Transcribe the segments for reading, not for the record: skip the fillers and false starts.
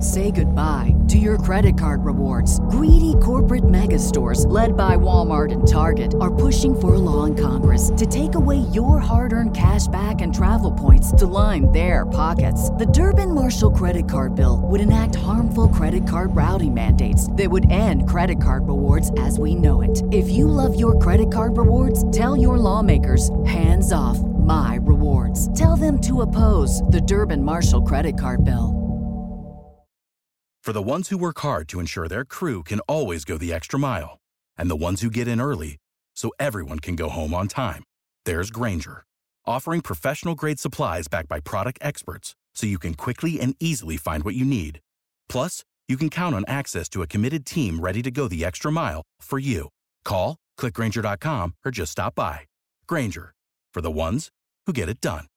Say goodbye to your credit card rewards. Greedy corporate mega stores, led by Walmart and Target, are pushing for a law in Congress to take away your hard-earned cash back and travel points to line their pockets. The Durbin-Marshall credit card bill would enact harmful credit card routing mandates that would end credit card rewards as we know it. If you love your credit card rewards, tell your lawmakers, hands off my rewards. Tell them to oppose the Durbin-Marshall credit card bill. For the ones who work hard to ensure their crew can always go the extra mile, and the ones who get in early so everyone can go home on time, there's Grainger, offering professional-grade supplies backed by product experts so you can quickly and easily find what you need. Plus, you can count on access to a committed team ready to go the extra mile for you. Call, click Grainger.com, or just stop by. Grainger, for the ones who get it done.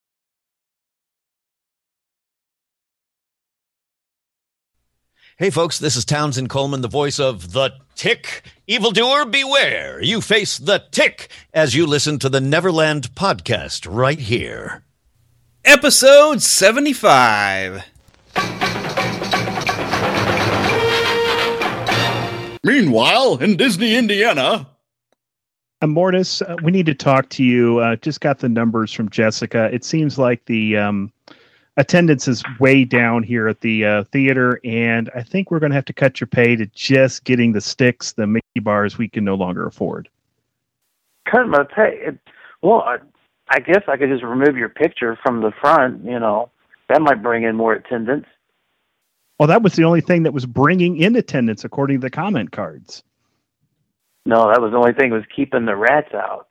Hey, folks, this is Townsend Coleman, the voice of The Tick. Evildoer, beware. You face The Tick as you listen to the Neverland podcast right here. Episode 75. Meanwhile, in Disney, Indiana... Mortis, we need to talk to you. Just got the numbers from Jessica. It seems like the attendance is way down here at the theater, and I think we're going to have to cut your pay to just getting the sticks, the Mickey bars we can no longer afford. Cut my pay? Well, I guess I could just remove your picture from the front, you know. That might bring in more attendance. Well, that was the only thing that was bringing in attendance, according to the comment cards. No, that was the only thing that was keeping the rats out.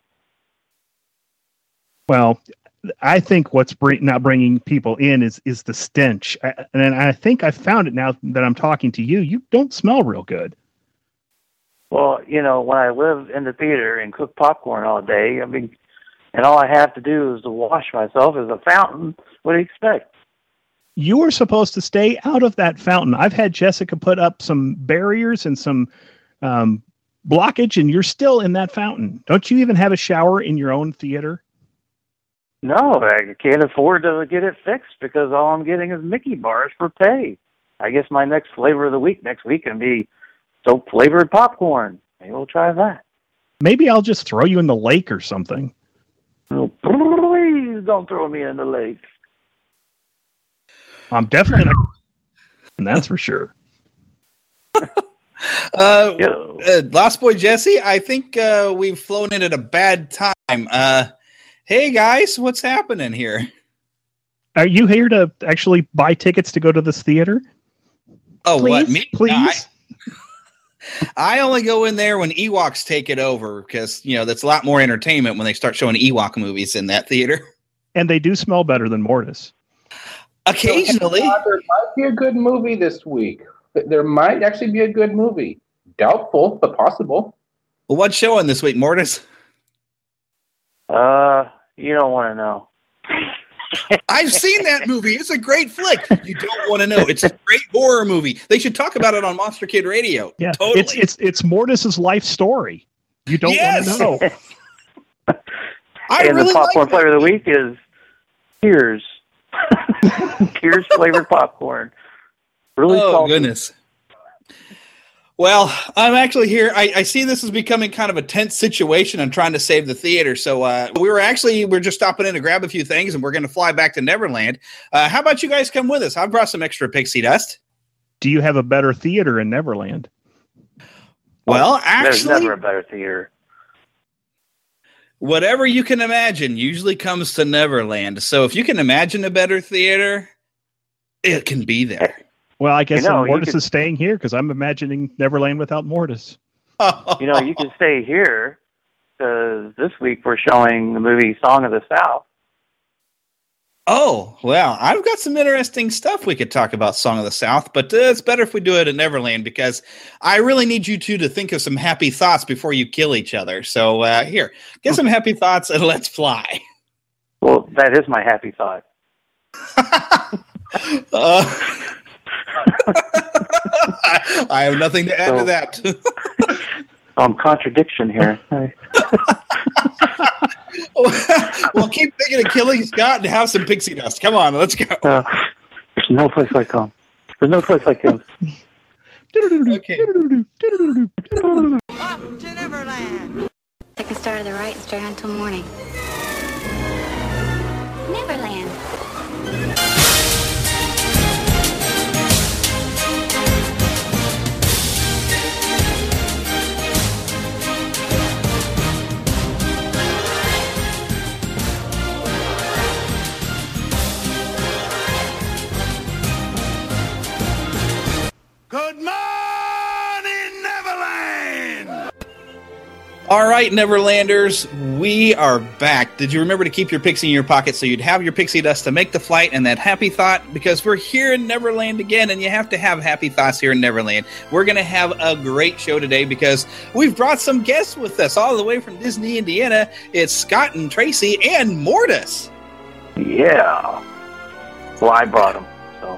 Well, I think what's not bringing people in is the stench. And I think I found it now that I'm talking to you. You don't smell real good. Well, you know, when I live in the theater and cook popcorn all day, I mean, and all I have to do is to wash myself as a fountain, what do you expect? You were supposed to stay out of that fountain. I've had Jessica put up some barriers and some blockage, and you're still in that fountain. Don't you even have a shower in your own theater? No, I can't afford to get it fixed because all I'm getting is Mickey bars for pay. I guess my next flavor of the week next week can be soap-flavored popcorn. Maybe we'll try that. Maybe I'll just throw you in the lake or something. Oh, please don't throw me in the lake. I'm definitely not. And that's for sure. Lost Boy Jesse, I think we've flown in at a bad time. Hey guys, what's happening here? Are you here to actually buy tickets to go to this theater? Oh, please? What? Me? Please? I only go in there when Ewoks take it over because, you know, that's a lot more entertainment when they start showing Ewok movies in that theater. And they do smell better than Mortis. Occasionally. There might be a good movie this week. There might actually be a good movie. Doubtful, but possible. Well, what's showing this week, Mortis? You don't want to know. I've seen that movie. It's a great flick. You don't want to know. It's a great horror movie. They should talk about it on Monster Kid Radio. Yeah, totally. It's Mortis's life story. You don't want to know. And the popcorn flavor of the week is Tears. Tears flavored popcorn. Really salty. Goodness. Well, I'm actually here. I see this is becoming kind of a tense situation. I'm trying to save the theater. So we're just stopping in to grab a few things, and we're going to fly back to Neverland. How about you guys come with us? I brought some extra pixie dust. Do you have a better theater in Neverland? Well, actually, there's never a better theater. Whatever you can imagine usually comes to Neverland. So if you can imagine a better theater, it can be there. Well, I guess Mortis is staying here because I'm imagining Neverland without Mortis. You know, you can stay here because this week we're showing the movie Song of the South. Oh, well, I've got some interesting stuff we could talk about Song of the South, but it's better if we do it at Neverland because I really need you two to think of some happy thoughts before you kill each other. So here, get some happy thoughts and let's fly. Well, that is my happy thought. I have nothing to add to that. Contradiction here. Well, keep thinking of killing Scott and have some pixie dust. Come on, let's go. There's no place like home. There's no place like him. Okay. Off to Neverland. Take a start to the right and straight on till morning. Neverland. Good morning, Neverland! All right, Neverlanders, we are back. Did you remember to keep your pixie in your pocket so you'd have your pixie dust to make the flight and that happy thought? Because we're here in Neverland again, and you have to have happy thoughts here in Neverland. We're going to have a great show today because we've brought some guests with us all the way from Disney, Indiana. It's Scott and Tracy and Mortis. Yeah. Well, I brought him, so.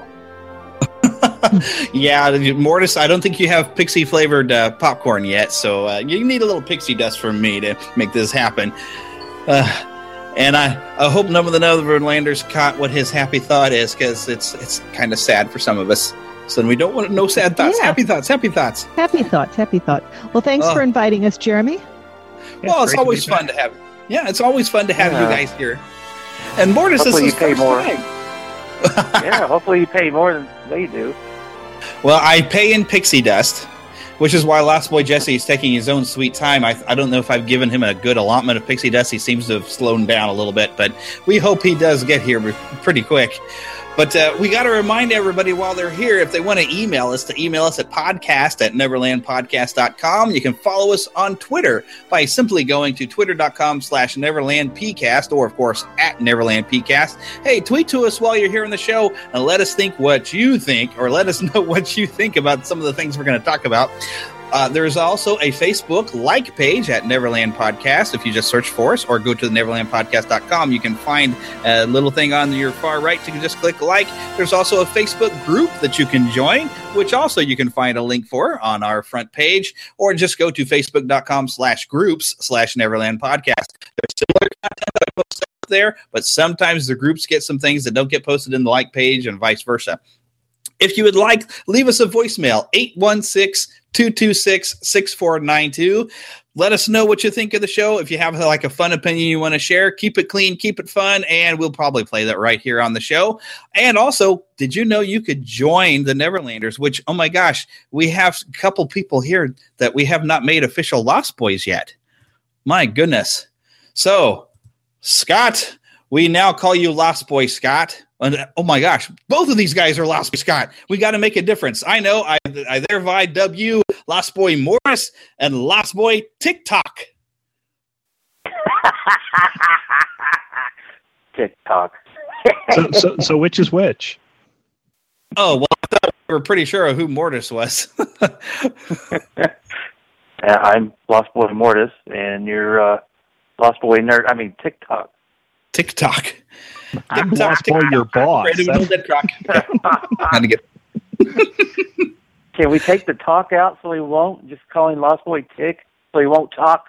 Yeah, Mortis, I don't think you have pixie-flavored popcorn yet, so you need a little pixie dust from me to make this happen. And I hope none of the Neverlanders caught what his happy thought is, because it's kind of sad for some of us. So we don't want no sad thoughts. Yeah. Happy thoughts, happy thoughts. Happy thoughts, happy thoughts. Well, thanks for inviting us, Jeremy. Well, it's always fun to have. Yeah, it's always fun to have you guys here. And Mortis, Hopefully this is you pay first more. time. Yeah, hopefully you pay more than they do. Well, I pay in pixie dust, which is why Lost Boy Jesse is taking his own sweet time. I don't know if I've given him a good allotment of pixie dust. He seems to have slowed down a little bit, but we hope he does get here pretty quick. But we got to remind everybody while they're here, if they want to email us at podcast@neverlandpodcast.com. You can follow us on Twitter by simply going to twitter.com/neverlandpcast, or, of course, at neverlandpcast. Hey, tweet to us while you're here on the show and let us think what you think, or let us know what you think about some of the things we're going to talk about. There's also a Facebook like page at Neverland Podcast. If you just search for us or go to the neverlandpodcast.com, you can find a little thing on your far right. You can just click like. There's also a Facebook group that you can join, which also you can find a link for on our front page, or just go to facebook.com/groups/Neverland Podcast. There's similar content that I post up there, but sometimes the groups get some things that don't get posted in the like page and vice versa. If you would like, leave us a voicemail, 816-226-6492. Let us know what you think of the show. If you have like a fun opinion you want to share, keep it clean, keep it fun, and we'll probably play that right here on the show. And also, did you know you could join the Neverlanders, which, oh my gosh, we have a couple people here that we have not made official Lost Boys yet. My goodness. So, Scott, we now call you Lost Boy Scott. And, oh my gosh, both of these guys are Lost Boy Scott. We got to make a difference. I know. I thereby dub you Lost Boy Morris and Lost Boy TikTok. TikTok. So which is which? Oh, well, I thought we were pretty sure of who Mortis was. I'm Lost Boy Mortis, and you're Lost Boy Nerd. I mean, TikTok. TikTok. I'm Lost Boy, your boss. Can we take the talk out so he won't? Just call him Lost Boy Tick so he won't talk?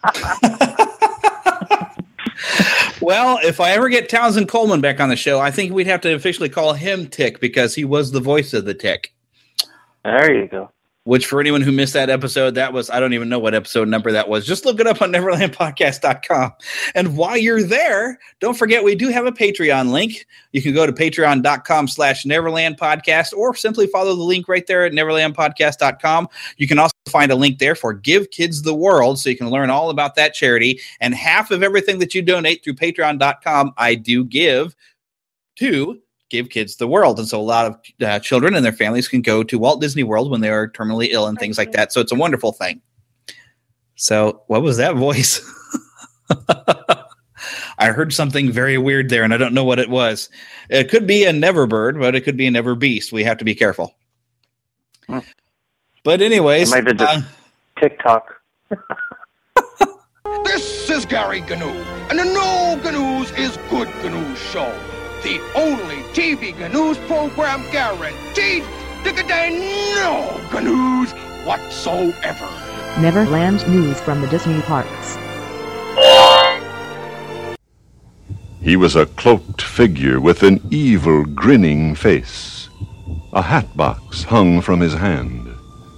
Well, if I ever get Townsend Coleman back on the show, I think we'd have to officially call him Tick because he was the voice of the Tick. There you go. Which, for anyone who missed that episode, that was, I don't even know what episode number that was. Just look it up on neverlandpodcast.com. And while you're there, don't forget we do have a Patreon link. You can go to patreon.com/neverlandpodcast, or simply follow the link right there at neverlandpodcast.com. You can also find a link there for Give Kids the World, so you can learn all about that charity. And half of everything that you donate through patreon.com, I do give to Give Kids the World. And so a lot of children and their families can go to Walt Disney World when they are terminally ill and things like that. So it's a wonderful thing. So what was that voice? I heard something very weird there, and I don't know what it was. It could be a Neverbird, but it could be a Never Beast. We have to be careful. But anyways, maybe just TikTok. This is Gary Gnu, and the No Gnu's is Good Gnu Show. The only TV Gnu's program guaranteed to contain no Gnu's whatsoever. Neverland News from the Disney parks. He was a cloaked figure with an evil, grinning face. a hat box hung from his hand.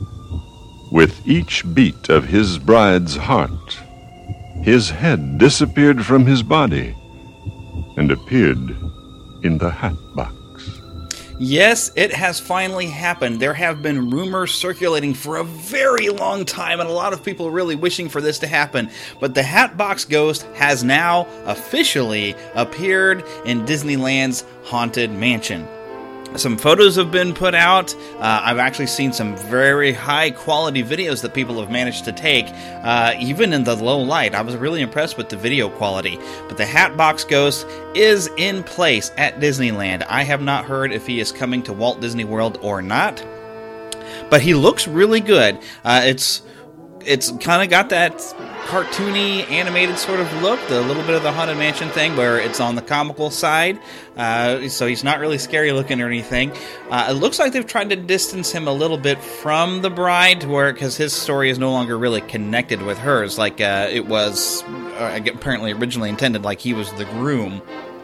With each beat of his bride's heart, his head disappeared from his body and appeared in the hat box. Yes, it has finally happened. There have been rumors circulating for a very long time, and a lot of people really wishing for this to happen. But the Hatbox Ghost has now officially appeared in Disneyland's Haunted Mansion. Some photos have been put out. I've actually seen some very high quality videos that people have managed to take, even in the low light. I was really impressed with the video quality. But the Hatbox Ghost is in place at Disneyland. I have not heard if he is coming to Walt Disney World or not, but he looks really good. It's kind of got that cartoony, animated sort of look, the little bit of the Haunted Mansion thing where it's on the comical side, so he's not really scary looking or anything. It looks like they've tried to distance him a little bit from the bride, because his story is no longer really connected with hers, like it was apparently originally intended, like he was the groom.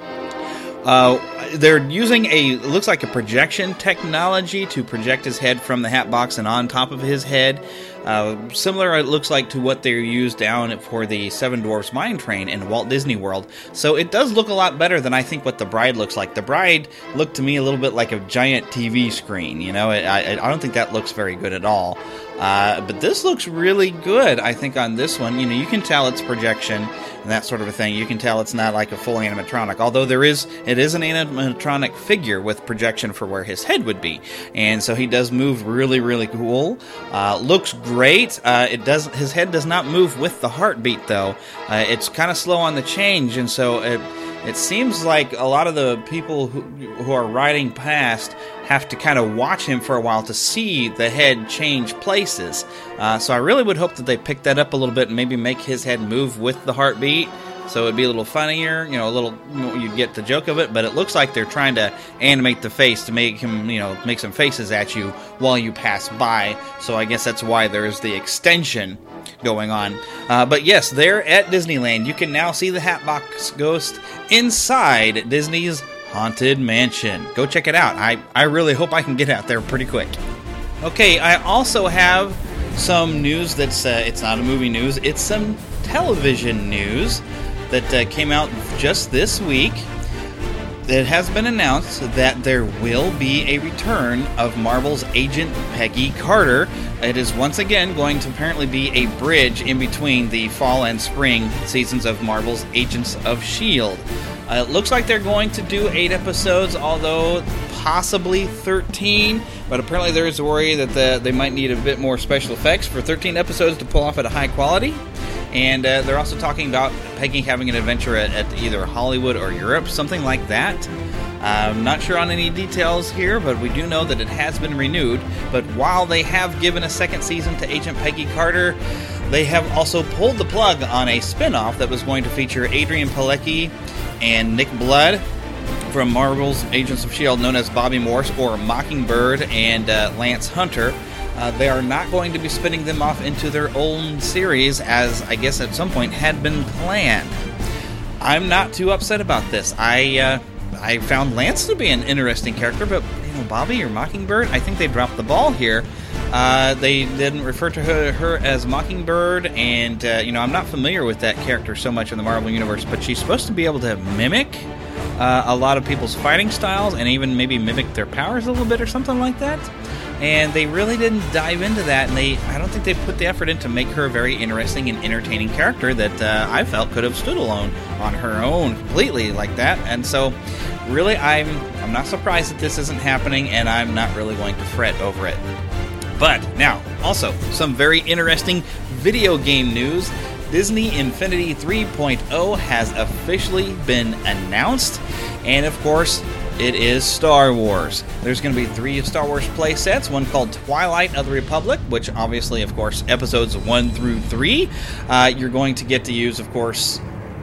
They're using it looks like a projection technology to project his head from the hat box and on top of his head. Similar, it looks like, to what they used down for the Seven Dwarfs Mine Train in Walt Disney World. So it does look a lot better than I think what the bride looks like. The bride looked to me a little bit like a giant TV screen. You know, I don't think that looks very good at all. But this looks really good, I think, on this one. You know, you can tell it's projection and that sort of a thing. You can tell it's not like a full animatronic, although it is an animatronic figure with projection for where his head would be. And so he does move really, really cool. Looks great. His head does not move with the heartbeat, though. It's kind of slow on the change, and so it seems like a lot of the people who are riding past have to kind of watch him for a while to see the head change places. So I really would hope that they pick that up a little bit and maybe make his head move with the heartbeat, so it'd be a little funnier, you know, you'd get the joke of it. But it looks like they're trying to animate the face to make him, you know, make some faces at you while you pass by. So I guess that's why there's the extension going on. But yes, there at Disneyland, you can now see the Hatbox Ghost inside Disney's Haunted Mansion. Go check it out. I really hope I can get out there pretty quick. Okay, I also have some news that's, it's not a movie news, it's some television news that came out just this week. It has been announced that there will be a return of Marvel's Agent Peggy Carter. It is once again going to apparently be a bridge in between the fall and spring seasons of Marvel's Agents of S.H.I.E.L.D. It looks like they're going to do 8 episodes, although possibly 13, but apparently there is a worry that they might need a bit more special effects for 13 episodes to pull off at a high quality. And they're also talking about Peggy having an adventure at either Hollywood or Europe, something like that. I'm not sure on any details here, but we do know that it has been renewed. But while they have given a second season to Agent Peggy Carter, they have also pulled the plug on a spin-off that was going to feature Adrian Palicki and Nick Blood from Marvel's Agents of S.H.I.E.L.D., known as Bobby Morse or Mockingbird, and Lance Hunter. They are not going to be spinning them off into their own series, as I guess at some point had been planned. I'm not too upset about this. I found Lance to be an interesting character, but Bobby or Mockingbird, I think they dropped the ball here. They didn't refer to her as Mockingbird, and I'm not familiar with that character so much in the Marvel Universe, but she's supposed to be able to mimic a lot of people's fighting styles and even maybe mimic their powers a little bit or something like that. And they really didn't dive into that, and I don't think they put the effort in to make her a very interesting and entertaining character that I felt could have stood alone on her own completely like that. And so, really, I'm not surprised that this isn't happening, and I'm not really going to fret over it. But now, also, some very interesting video game news. Disney Infinity 3.0 has officially been announced, and of course, it is Star Wars. There's going to be 3 Star Wars play sets, one called Twilight of the Republic, which obviously, of course, episodes 1 through 3. You're going to get to use, of course,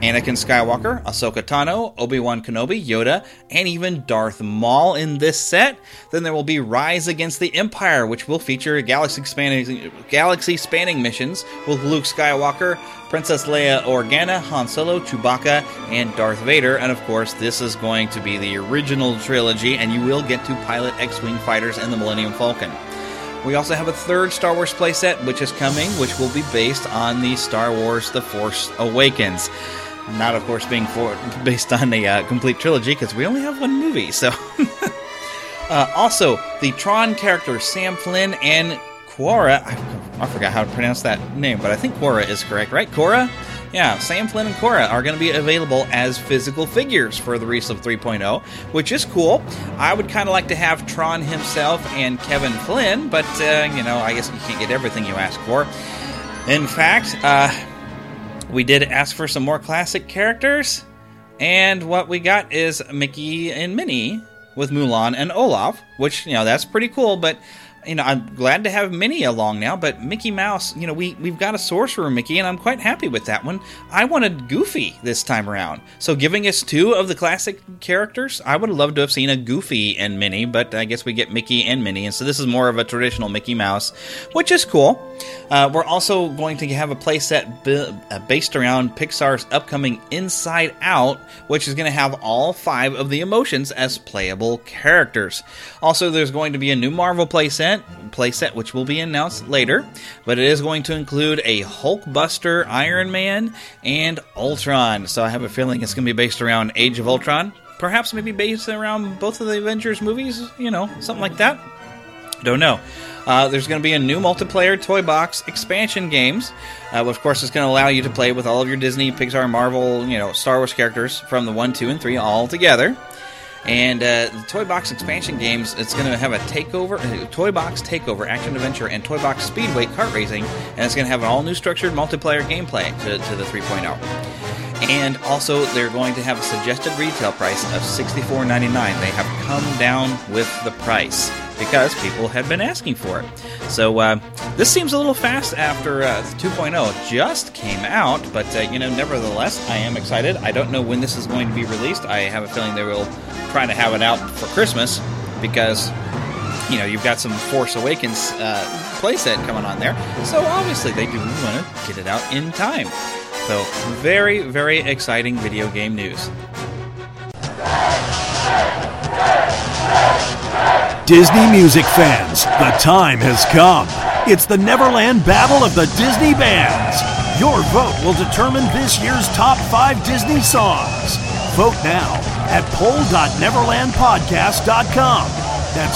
Anakin Skywalker, Ahsoka Tano, Obi-Wan Kenobi, Yoda, and even Darth Maul in this set. Then there will be Rise Against the Empire, which will feature galaxy-spanning missions with Luke Skywalker, Princess Leia Organa, Han Solo, Chewbacca, and Darth Vader. And of course, this is going to be the original trilogy, and you will get to pilot X-Wing fighters and the Millennium Falcon. We also have a third Star Wars playset, which is coming, which will be based on the Star Wars The Force Awakens. Not, of course, being based on a complete trilogy, because we only have one movie, so... also, the Tron characters Sam Flynn and Quora... I forgot how to pronounce that name, but I think Quora is correct, right? Quora? Yeah, Sam Flynn and Quora are going to be available as physical figures for the release of 3.0, which is cool. I would kind of like to have Tron himself and Kevin Flynn, but, I guess you can't get everything you ask for. In fact, we did ask for some more classic characters, and what we got is Mickey and Minnie with Mulan and Olaf, which, that's pretty cool, but... I'm glad to have Minnie along now, but Mickey Mouse, we've got a Sorcerer Mickey, and I'm quite happy with that one. I wanted Goofy this time around. So giving us two of the classic characters, I would have loved to have seen a Goofy and Minnie, but I guess we get Mickey and Minnie, and so this is more of a traditional Mickey Mouse, which is cool. We're also going to have a playset based around Pixar's upcoming Inside Out, which is going to have all 5 of the emotions as playable characters. Also, there's going to be a new Marvel playset which will be announced later, but it is going to include a Hulkbuster, Iron Man, and Ultron. So I have a feeling it's going to be based around Age of Ultron. Perhaps maybe based around both of the Avengers movies, something like that. Don't know. There's going to be a new multiplayer toy box expansion games, which of course is going to allow you to play with all of your Disney, Pixar, Marvel, Star Wars characters from the 1, 2, and 3 all together. And the Toy Box expansion games, it's going to have a Toy Box Takeover, Action Adventure, and Toy Box Speedway kart racing, and it's going to have an all-new structured multiplayer gameplay to the 3.0. And also, they're going to have a suggested retail price of $64.99. They have come down with the price because people had been asking for it. So this seems a little fast after 2.0 just came out, but nevertheless, I am excited. I don't know when this is going to be released. I have a feeling they will try to have it out for Christmas because you've got some Force Awakens playset coming on there. So obviously they do want to get it out in time. So very, very exciting video game news. Disney music fans, the time has come. It's the Neverland Battle of the Disney Bands. Your vote will determine this year's top 5 Disney songs. Vote now at poll.neverlandpodcast.com. That's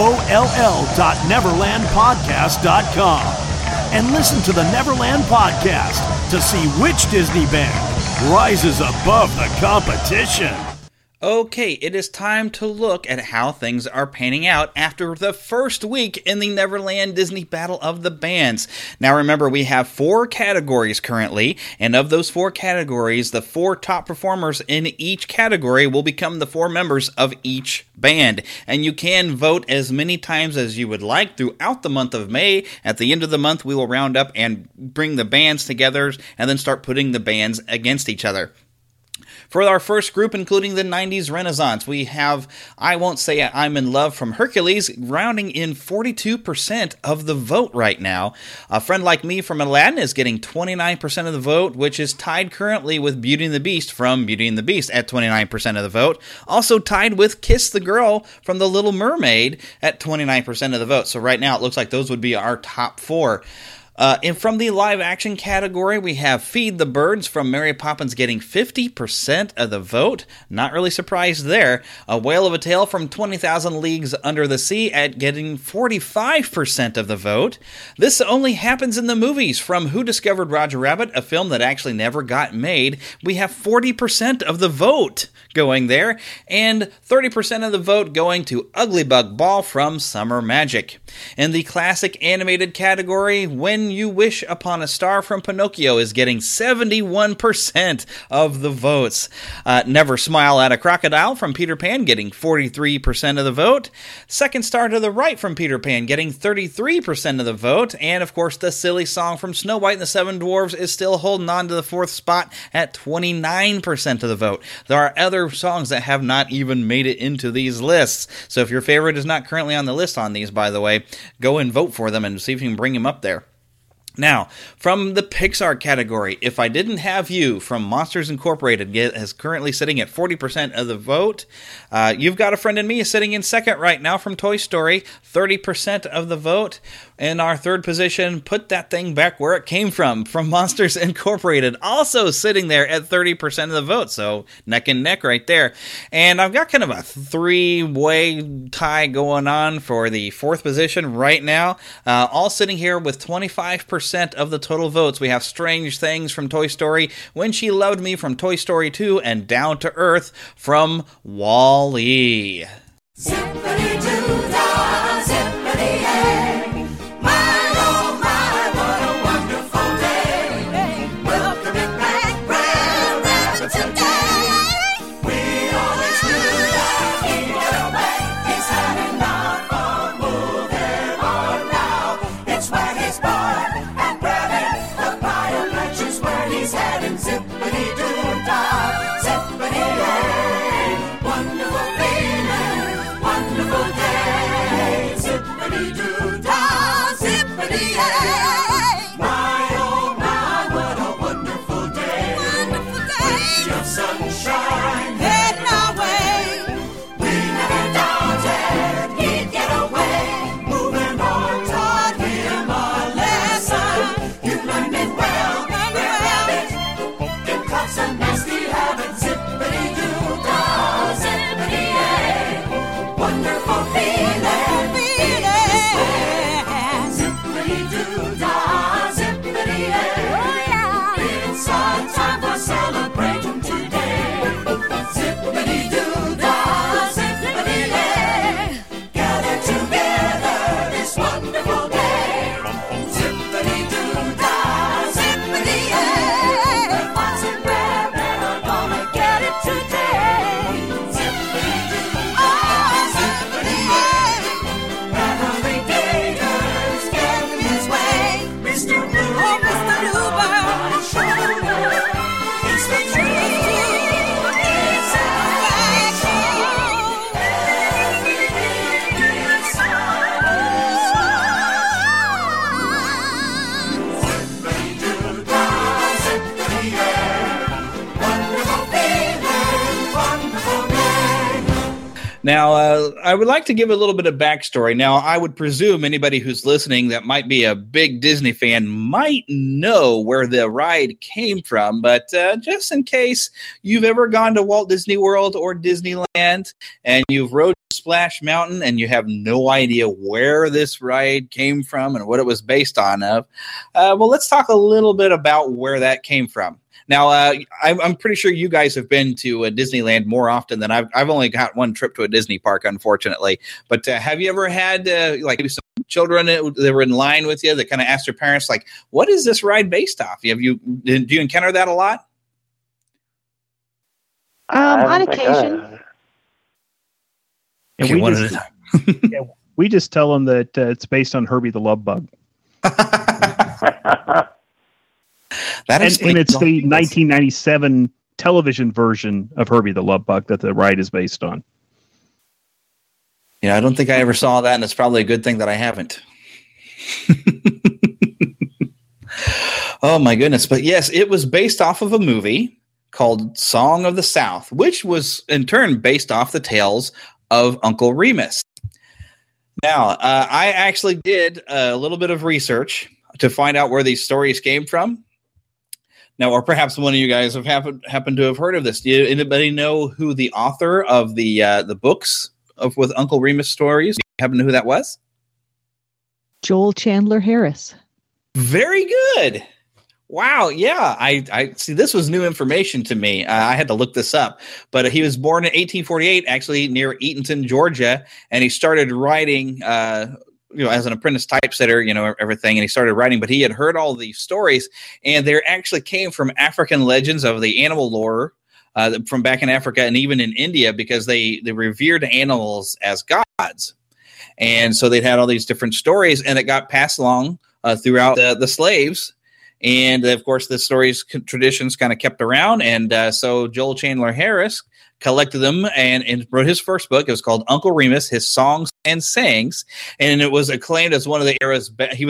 POLL.neverlandpodcast.com. And listen to the Neverland Podcast to see which Disney band rises above the competition. Okay, it is time to look at how things are panning out after the first week in the Neverland Disney Battle of the Bands. Now remember, we have 4 categories currently, and of those 4 categories, the 4 top performers in each category will become the 4 members of each band. And you can vote as many times as you would like throughout the month of May. At the end of the month, we will round up and bring the bands together and then start putting the bands against each other. For our first group, including the 90s Renaissance, we have I Won't Say I'm in Love from Hercules, rounding in 42% of the vote right now. A Friend Like Me from Aladdin is getting 29% of the vote, which is tied currently with Beauty and the Beast from Beauty and the Beast at 29% of the vote. Also tied with Kiss the Girl from The Little Mermaid at 29% of the vote. So right now it looks like those would be our top 4. And from the live action category, we have Feed the Birds from Mary Poppins getting 50% of the vote. Not really surprised there. A Whale of a Tale from 20,000 Leagues Under the Sea at getting 45% of the vote. This Only Happens in the Movies from Who Discovered Roger Rabbit, a film that actually never got made. We have 40% of the vote going there, and 30% of the vote going to Ugly Bug Ball from Summer Magic. In the classic animated category, When When You Wish Upon a Star from Pinocchio is getting 71% of the votes. Never Smile at a Crocodile from Peter Pan getting 43% of the vote. Second Star to the Right from Peter Pan getting 33% of the vote. And of course, the silly song from Snow White and the Seven Dwarfs is still holding on to the fourth spot at 29% of the vote. There are other songs that have not even made it into these lists. So if your favorite is not currently on the list on these, by the way, go and vote for them and see if you can bring them up there. Now, from the Pixar category, If I Didn't Have You from Monsters Incorporated is currently sitting at 40% of the vote. You've Got a Friend in Me is sitting in second right now from Toy Story, 30% of the vote. In our third position, Put That Thing Back Where It Came From Monsters Incorporated, also sitting there at 30% of the vote, so neck and neck right there. And I've got kind of a three-way tie going on for the fourth position right now, all sitting here with 25% of the total votes. We have Strange Things from Toy Story, When She Loved Me from Toy Story 2, and Down to Earth from WALL-E. Zippity-doo-dah, zippity-hey. My, oh my, what a wonderful day. Welcoming back Grand Rapids today. We always knew that he'd get away. He's had enough of moving on now. It's where he's born and bred in. The Bio Ranch is where he's heading. Zippity-doo-dah, zippity-hey. Wonderful feeling, wonderful day. Zippity-doo-dah, zippity-hey. My, oh my, what a wonderful day. Wonderful day. Plenty of sunshine heading our way. We never doubted he'd get away. Moving on taught him a lesson. You learned it well, rabbit. It caught some nasty habits. Zippity-doo-dah, zippity-hey. Wonderful feeling, zippity-doo-dah, zippity-hey. It's our time for celebrating today. Zippity-doo-dah, zippity-hey. Gather together this wonderful day. Zippity-doo-dah, zippity-hey. The Fox and Rabbit are gonna get it today. Zippity-doo-dah, zippity-hey. Every Gators getting his way. Mr. Blue, oh, Mr. Bluebird, on his shoulder. It's the truth. It's action. Everything is Zippity-doo-dah, zippity-hey. Wonderful feeling, wonderful day. Now, I would like to give a little bit of backstory. Now, I would presume anybody who's listening that might be a big Disney fan might know where the ride came from, but just in case you've ever gone to Walt Disney World or Disneyland and you've rode Splash Mountain and you have no idea where this ride came from and what it was based on well, let's talk a little bit about where that came from. Now, I'm pretty sure you guys have been to Disneyland more often than I've only got one trip to a Disney park, unfortunately. But have you ever had like maybe some children that were in line with you that kind of asked their parents, like, what is this ride based off? Do you encounter that a lot? On occasion. And we just tell them that it's based on Herbie the Love Bug. And it's the 1997 television version of Herbie the Love Bug that the ride is based on. Yeah, I don't think I ever saw that, and it's probably a good thing that I haven't. Oh, my goodness. But yes, it was based off of a movie called Song of the South, which was in turn based off the tales of Uncle Remus. Now, I actually did a little bit of research to find out where these stories came from. Now, or perhaps one of you guys have happened to have heard of this. Do anybody know who the author of the books with Uncle Remus stories? Do you happen to know who that was? Joel Chandler Harris. Very good. Wow. Yeah. I see. This was new information to me. I had to look this up, but he was born in 1848, actually near Eatonton, Georgia. And he started writing as an apprentice typesetter, everything, and he started writing, but he had heard all these stories, and they actually came from African legends of the animal lore from back in Africa and even in India, because they revered animals as gods. And so they'd had all these different stories, and it got passed along throughout the slaves. And of course, the stories, traditions kind of kept around. And so Joel Chandler Harris collected them and wrote his first book. It was called Uncle Remus, His Songs and Sayings. And it was acclaimed as one of the era's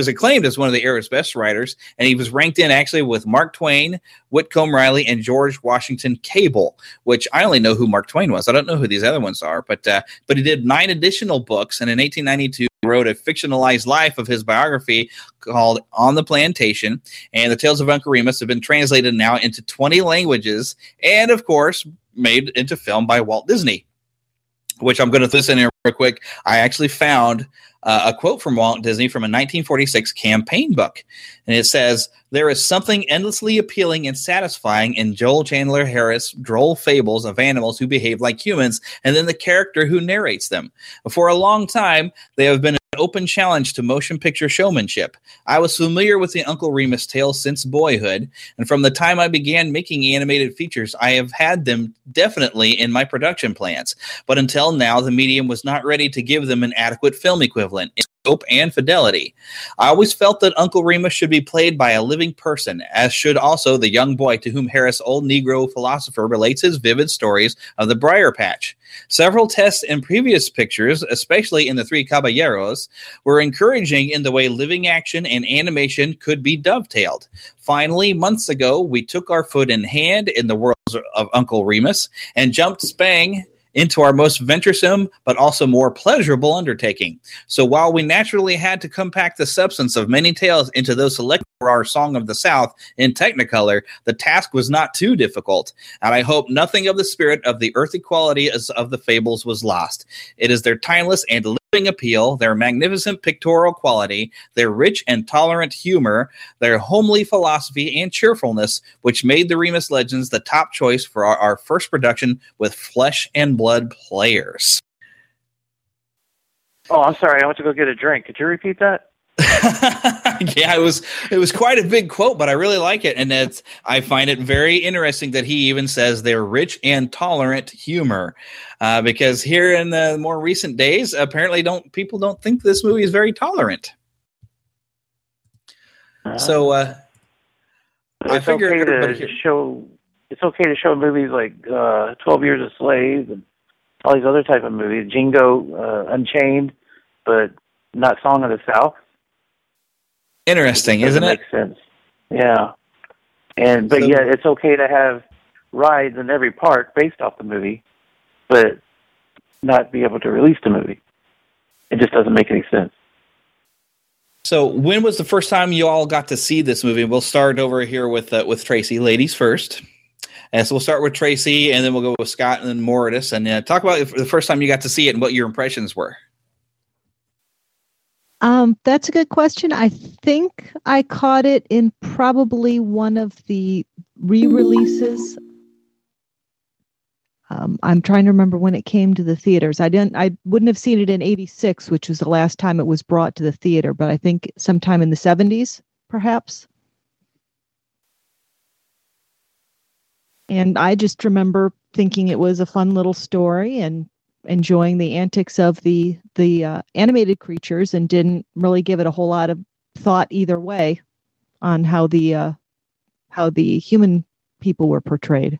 best writers. And he was ranked in actually with Mark Twain, Whitcomb Riley, and George Washington Cable, which I only know who Mark Twain was. I don't know who these other ones are, but he did 9 additional books. And in 1892, he wrote a fictionalized life of his biography called On the Plantation. And the Tales of Uncle Remus have been translated now into 20 languages and, of course, made into film by Walt Disney, which I'm going to listen here real quick. I actually found a quote from Walt Disney from a 1946 campaign book. And it says, "There is something endlessly appealing and satisfying in Joel Chandler Harris' droll fables of animals who behave like humans, and then the character who narrates them. For a long time, they have been an open challenge to motion picture showmanship. I was familiar with the Uncle Remus tales since boyhood, and from the time I began making animated features, I have had them definitely in my production plans. But until now, the medium was not ready to give them an adequate film equivalent in scope and fidelity. I always felt that Uncle Remus should be played by a living person, as should also the young boy to whom Harris' old Negro philosopher relates his vivid stories of the Briar Patch. Several tests in previous pictures, especially in The Three Caballeros, were encouraging in the way living action and animation could be dovetailed. Finally, months ago, we took our foot in hand in the world of Uncle Remus and jumped spang into our most venturesome but also more pleasurable undertaking. So while we naturally had to compact the substance of many tales into those selected for our Song of the South in Technicolor, the task was not too difficult, and I hope nothing of the spirit of the earthy quality of the fables was lost. It is their timeless and living appeal, their magnificent pictorial quality, their rich and tolerant humor, their homely philosophy and cheerfulness, which made the Remus Legends the top choice for our first production with flesh and blood players." Oh, I'm sorry. I went to go get a drink. Could you repeat that? Yeah, it was quite a big quote, but I really like it, and I find it very interesting that he even says their rich and tolerant humor, because here in the more recent days, apparently people don't think this movie is very tolerant. So I figure it's okay to show movies like 12 Years a Slave and all these other type of movies, Django Unchained, but not Song of the South. Interesting, isn't it? Makes sense. Yeah. But yet it's okay to have rides in every park based off the movie, but not be able to release the movie. It just doesn't make any sense. So when was the first time you all got to see this movie? We'll start over here with Tracy. Ladies first. And so we'll start with Tracy, and then we'll go with Scott and then Mortis, and talk about the first time you got to see it and what your impressions were. That's a good question. I think I caught it in probably one of the re-releases. I'm trying to remember when it came to the theaters. I wouldn't have seen it in '86, which was the last time it was brought to the theater, but I think sometime in the '70s, perhaps. And I just remember thinking it was a fun little story and enjoying the antics of the animated creatures, and didn't really give it a whole lot of thought either way on how the human people were portrayed.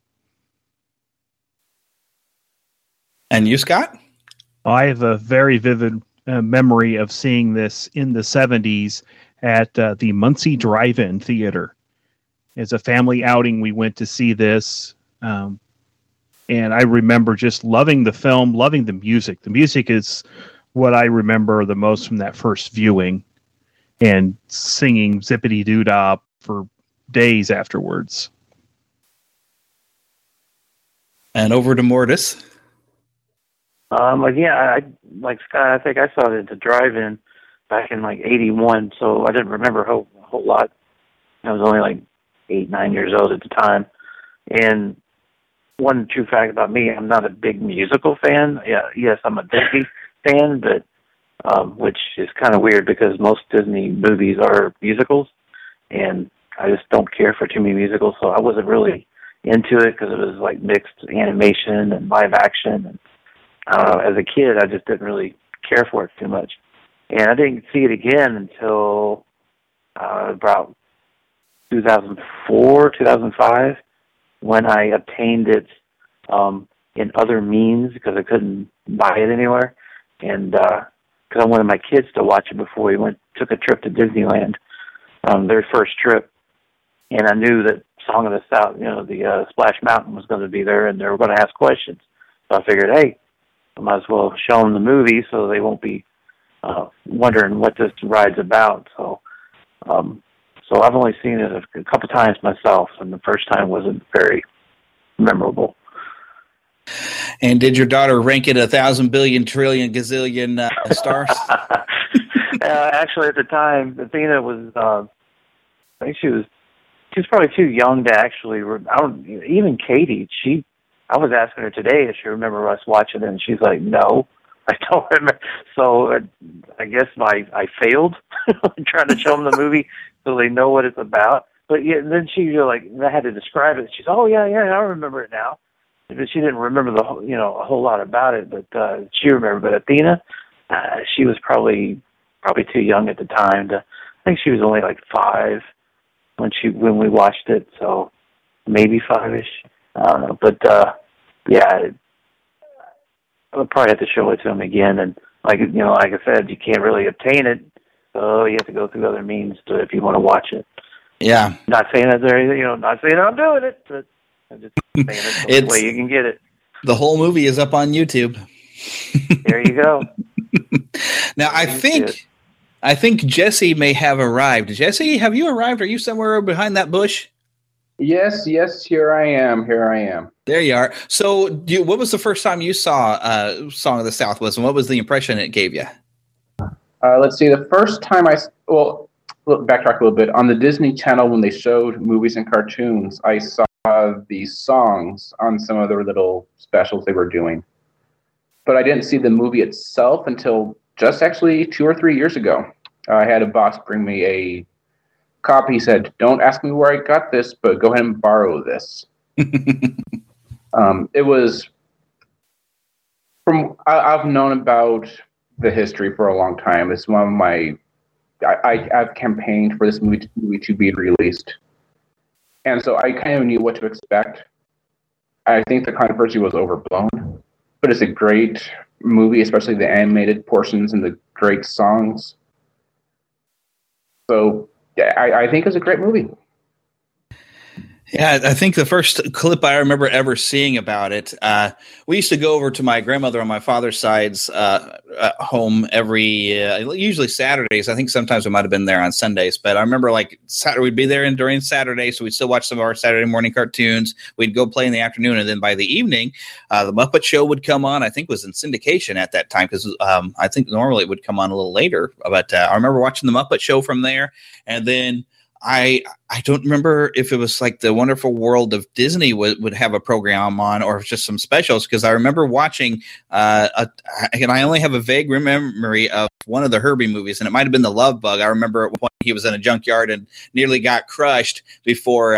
And you, Scott? I have a very vivid memory of seeing this in the 70s at the Muncie Drive-In Theater. As a family outing, we went to see this. And I remember just loving the film, loving the music. The music is what I remember the most from that first viewing, and singing Zippity Doo Dah for days afterwards. And over to Mortis. I like Scott. I think I saw it at the drive-in back in like '81, so I didn't remember a whole lot. I was only like 8, 9 years old at the time. And one true fact about me, I'm not a big musical fan. Yeah, yes, I'm a Disney fan, but which is kind of weird because most Disney movies are musicals, and I just don't care for too many musicals, so I wasn't really into it because it was like mixed animation and live action. And as a kid, I just didn't really care for it too much. And I didn't see it again until about 2004, 2005, when I obtained it in other means because I couldn't buy it anywhere. And because I wanted my kids to watch it before we took a trip to Disneyland, their first trip. And I knew that Song of the South, the Splash Mountain was going to be there, and they were going to ask questions. So I figured, hey, I might as well show them the movie so they won't be wondering what this ride's about. So I've only seen it a couple times myself, and the first time wasn't very memorable. And did your daughter rank it 1,000 billion trillion gazillion stars? Actually, at the time, Athena was, I think she was probably too young to actually. Even Katie, I was asking her today if she remembered us watching it, and she's like, "No, I don't remember." So I guess I failed trying to show them the movie so they know what it's about. But yeah, then I had to describe it. She's, "Oh yeah, I remember it now." But she didn't remember a whole lot about it, but she remembered. But Athena, she was probably too young at the time. I think she was only like 5 when we watched it, so maybe 5-ish. I don't know, but yeah, I'll probably have to show it to them again. And like I said, you can't really obtain it, so you have to go through other means if you want to watch it. Yeah, not saying that not saying I'm doing it, but I'm just saying it's the way you can get it. The whole movie is up on YouTube. There you go. Now I think Jesse may have arrived. Jesse, have you arrived? Are you somewhere behind that bush? Yes, here I am. There you are. So, what was the first time you saw Song of the South was, and what was the impression it gave you? Let's see. The first time backtrack a little bit. On the Disney Channel, when they showed movies and cartoons, I saw these songs on some of their little specials they were doing. But I didn't see the movie itself until just actually 2 or 3 years ago. I had a boss bring me a copy. He said, "Don't ask me where I got this, but go ahead and borrow this." It was I've known about the history for a long time. It's one of my, I've campaigned for this movie to be released. And so I kind of knew what to expect. I think the controversy was overblown, but it's a great movie, especially the animated portions and the great songs. So yeah, I think it's a great movie. Yeah, I think the first clip I remember ever seeing about it, we used to go over to my grandmother on my father's side's home every, usually Saturdays. I think sometimes we might have been there on Sundays, but I remember like we'd be there during Saturday, so we'd still watch some of our Saturday morning cartoons. We'd go play in the afternoon, and then by the evening, the Muppet Show would come on. I think it was in syndication at that time because I think normally it would come on a little later. But I remember watching the Muppet Show from there, and then I don't remember if it was like the Wonderful World of Disney would have a program on, or just some specials, because I remember watching and I only have a vague memory of one of the Herbie movies, and it might have been The Love Bug. I remember at one point he was in a junkyard and nearly got crushed before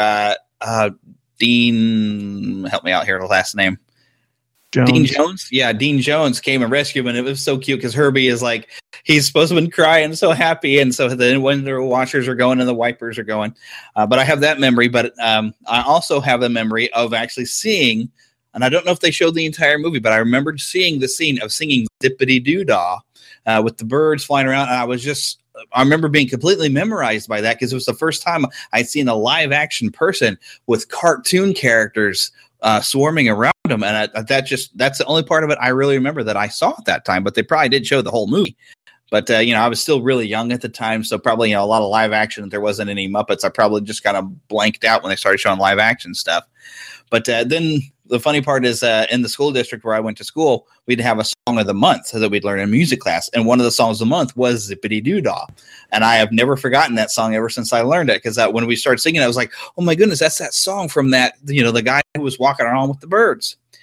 Dean, help me out here, the last name. Jones. Dean Jones? Yeah, Dean Jones came and rescued him, and it was so cute because Herbie is like, he's supposed to have been crying so happy, and so then when the washers are going and the wipers are going. But I have that memory, but I also have the memory of actually seeing, and I don't know if they showed the entire movie, but I remembered seeing the scene of singing Zippity-Doo-Dah with the birds flying around, and I remember being completely memorized by that because it was the first time I'd seen a live-action person with cartoon characters swarming around him, and that's the only part of it I really remember that I saw at that time. But they probably did show the whole movie. But I was still really young at the time, so probably a lot of live action. There wasn't any Muppets. I probably just kind of blanked out when they started showing live action stuff. But then the funny part is in the school district where I went to school, we'd have a song of the month that we'd learn in music class, and one of the songs of the month was Zippity-Doo-Dah. And I have never forgotten that song ever since I learned it, because when we started singing, I was like, oh my goodness, that's that song from that, the guy who was walking around with the birds.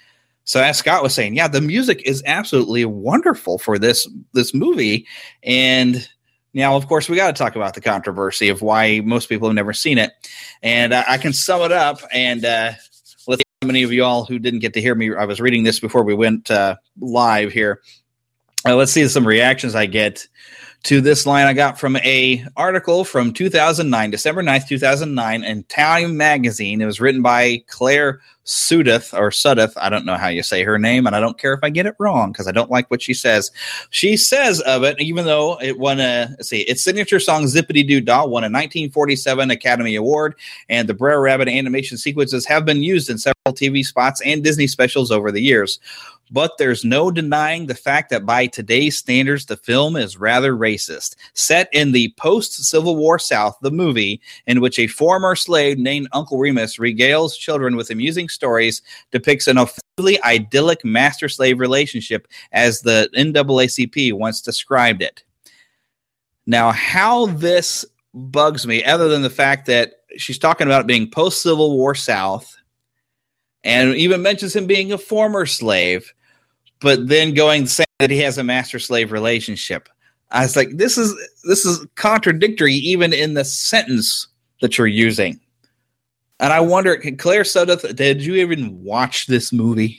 So as Scott was saying, yeah, the music is absolutely wonderful for this movie. And now, of course, we got to talk about the controversy of why most people have never seen it. And I can sum it up. And let's see how many of you all who didn't get to hear me, I was reading this before we went live here. Let's see some reactions I get to this line I got from a article from 2009, December 9th, 2009, in Time Magazine. It was written by Claire Sudduth, or Sudduth. I don't know how you say her name, and I don't care if I get it wrong because I don't like what she says. She says of it, even though it won its signature song Zippity Doo Dah won a 1947 Academy Award, and the Brer Rabbit animation sequences have been used in several TV spots and Disney specials over the years. But there's no denying the fact that by today's standards, the film is rather racist. Set in the post-Civil War South, the movie, in which a former slave named Uncle Remus regales children with amusing stories, depicts an offensively idyllic master-slave relationship as the NAACP once described it. Now, how this bugs me, other than the fact that she's talking about it being post-Civil War South, and even mentions him being a former slave, but then saying that he has a master-slave relationship. I was like, this is contradictory even in the sentence that you're using. And I wonder, Claire Sudduth, did you even watch this movie?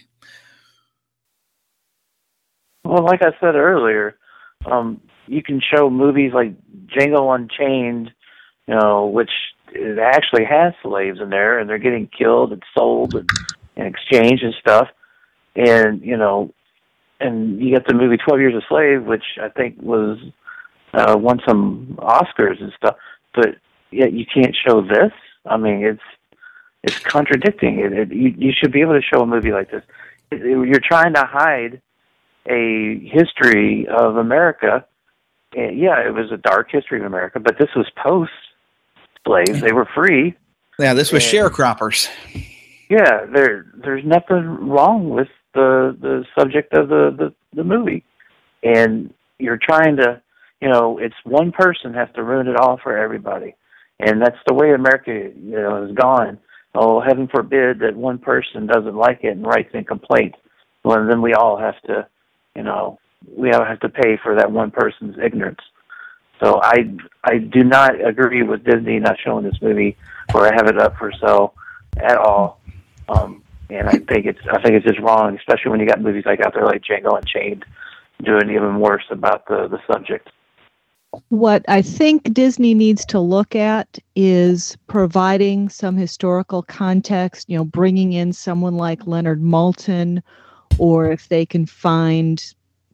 Well, like I said earlier, you can show movies like Django Unchained, which it actually has slaves in there, and they're getting killed and sold and exchanged and stuff. And, and you got the movie 12 Years a Slave, which I think was won some Oscars and stuff, but yet you can't show this. I mean, it's contradicting. You should be able to show a movie like this. You're trying to hide a history of America. And yeah, it was a dark history of America, but this was post-slaves. They were free. Yeah, this was sharecroppers. Yeah, there's nothing wrong with the subject of the movie. And you're trying to, it's one person has to ruin it all for everybody. And that's the way America, has gone. Oh, heaven forbid that one person doesn't like it and writes in complaint. Well, then we all have to, we all have to pay for that one person's ignorance. So I do not agree with Disney not showing this movie or have it up for sale at all. And I think it's just wrong, especially when you got movies like out there like Django Unchained doing even worse about the subject. What I think Disney needs to look at is providing some historical context, bringing in someone like Leonard Maltin, or if they can find,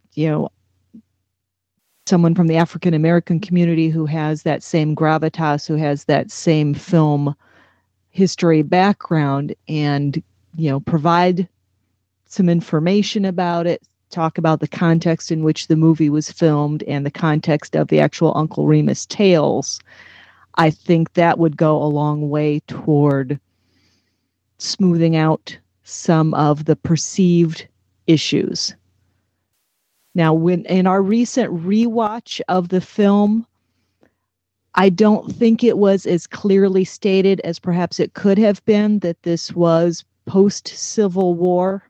someone from the African American community who has that same gravitas, who has that same film history background, and provide some information about it, talk about the context in which the movie was filmed and the context of the actual Uncle Remus tales. I think that would go a long way toward smoothing out some of the perceived issues. Now, when in our recent rewatch of the film, I don't think it was as clearly stated as perhaps it could have been that this was post-Civil War.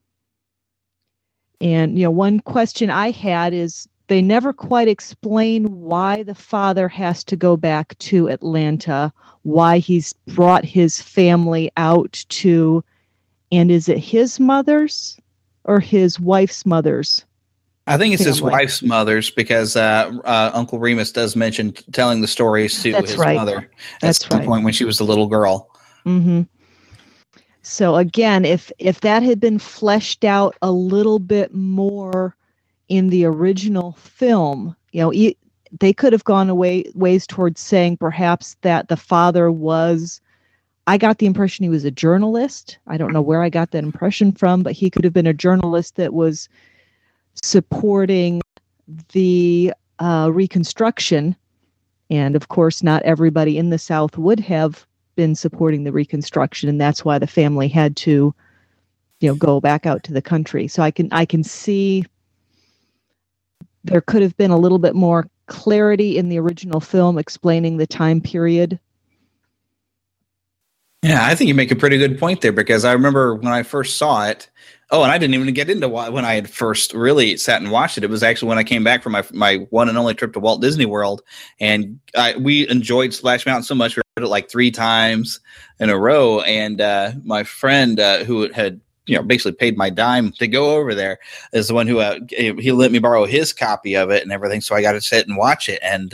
And, one question I had is they never quite explain why the father has to go back to Atlanta, why he's brought his family out to, and is it his mother's or his wife's mother's? I think it's his wife's mother's, because Uncle Remus does mention telling the stories to his mother. That's the point when she was a little girl. Mm-hmm. So again, if that had been fleshed out a little bit more in the original film, they could have gone ways towards saying perhaps that the father was, I got the impression he was a journalist. I don't know where I got that impression from, but he could have been a journalist that was supporting the Reconstruction. And of course, not everybody in the South would have been supporting the Reconstruction, and that's why the family had to, go back out to the country. So I can see there could have been a little bit more clarity in the original film explaining the time period. Yeah, I think you make a pretty good point there, because I remember when I first saw it, Oh, and I didn't even get into when I had first really sat and watched it. It was actually when I came back from my one and only trip to Walt Disney World, and we enjoyed Splash Mountain so much we did it like 3 times in a row. And my friend who had basically paid my dime to go over there is the one who he let me borrow his copy of it and everything, so I got to sit and watch it. And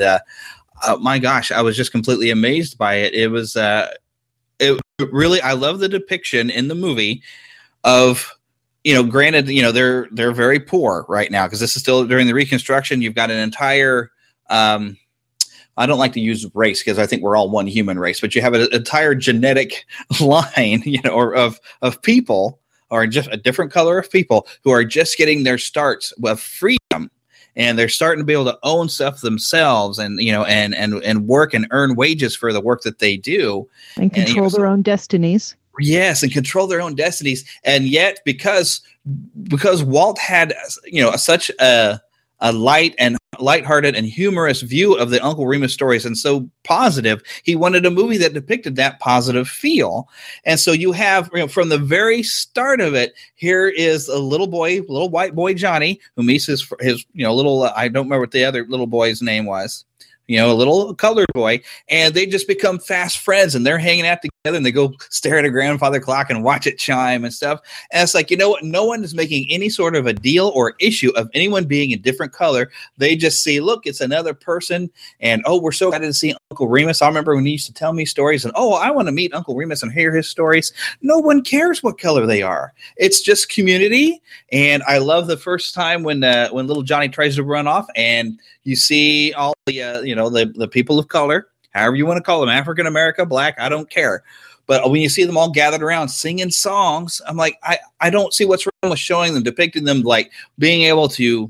my gosh, I was just completely amazed by it. It was it really, I love the depiction in the movie of. Granted, they're very poor right now because this is still during the Reconstruction. You've got an entire, I don't like to use race because I think we're all one human race, but you have an entire genetic line, or of people, or just a different color of people who are just getting their starts with freedom, and they're starting to be able to own stuff themselves, and and work and earn wages for the work that they do, and control their own destinies. Yes, and control their own destinies. And yet, because Walt had such a lighthearted and humorous view of the Uncle Remus stories, and so positive, he wanted a movie that depicted that positive feel. And so you have from the very start of it, here is a little white boy Johnny, who meets his little I don't remember what the other little boy's name was. A little colored boy, and they just become fast friends, and they're hanging out together, and they go stare at a grandfather clock and watch it chime and stuff. And it's like, what? No one is making any sort of a deal or issue of anyone being a different color. They just see, look, it's another person, and we're so excited to see Uncle Remus. I remember when he used to tell me stories, and I want to meet Uncle Remus and hear his stories. No one cares what color they are. It's just community. And I love the first time when little Johnny tries to run off, and you see all the the people of color, however you want to call them, African America, Black, I don't care. But when you see them all gathered around singing songs, I'm like, I don't see what's wrong with showing them, depicting them, like being able to,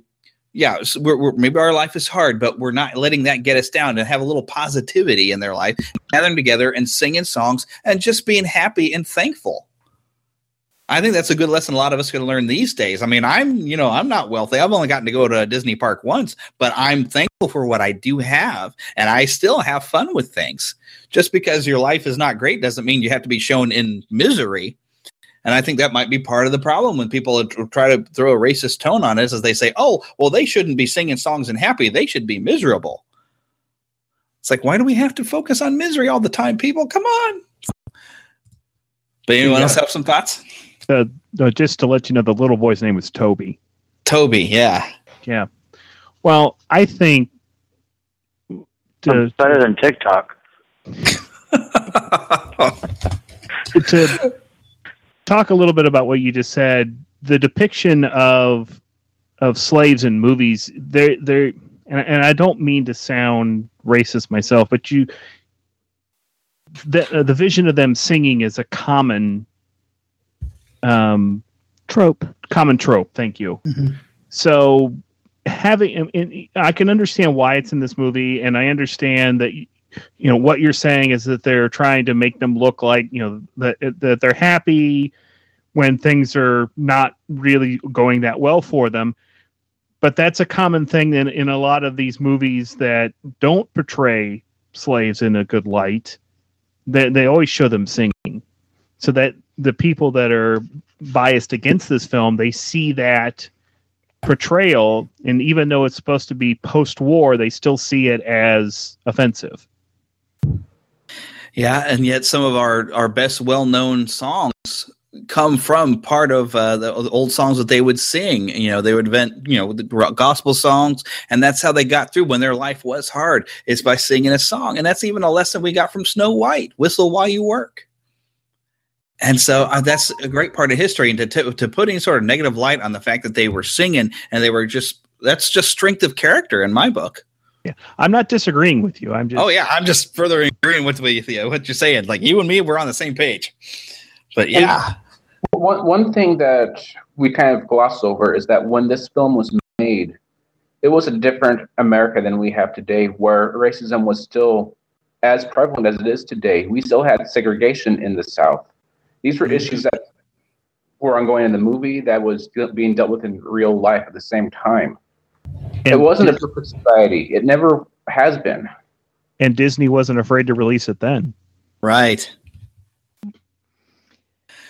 we're maybe our life is hard, but we're not letting that get us down, and have a little positivity in their life, gathering together and singing songs and just being happy and thankful. I think that's a good lesson a lot of us can learn these days. I mean, I'm not wealthy. I've only gotten to go to a Disney park once, but I'm thankful for what I do have, and I still have fun with things. Just because your life is not great doesn't mean you have to be shown in misery. And I think that might be part of the problem when people try to throw a racist tone on us, as they say, oh, well, they shouldn't be singing songs and happy. They should be miserable. It's like, why do we have to focus on misery all the time, people? Come on. But anyone else have some thoughts? Just to let you know, the little boy's name was Toby. Toby, yeah. Yeah. Well, I think better than TikTok. To talk a little bit about what you just said, the depiction of slaves in movies, and I don't mean to sound racist myself, but the vision of them singing is a common trope. Thank you. Mm-hmm. So I can understand why it's in this movie, and I understand that what you're saying is that they're trying to make them look like that they're happy when things are not really going that well for them. But that's a common thing in a lot of these movies that don't portray slaves in a good light. They always show them singing, so that the people that are biased against this film, they see that portrayal, and even though it's supposed to be post-war, they still see it as offensive. Yeah, and yet some of our best well-known songs come from part of the old songs that they would sing. They would invent, the gospel songs, and that's how they got through when their life was hard, is by singing a song. And that's even a lesson we got from Snow White, whistle while you work. And so that's a great part of history. And to put any sort of negative light on the fact that they were singing and they were that's just strength of character in my book. Yeah, I'm not disagreeing with you. I'm just further agreeing with what you're saying. Like, you and me, we're on the same page. But yeah. One thing that we kind of gloss over is that when this film was made, it was a different America than we have today, where racism was still as prevalent as it is today. We still had segregation in the South. These were issues that were ongoing in the movie that was being dealt with in real life at the same time. It wasn't a perfect society. It never has been. And Disney wasn't afraid to release it then. Right.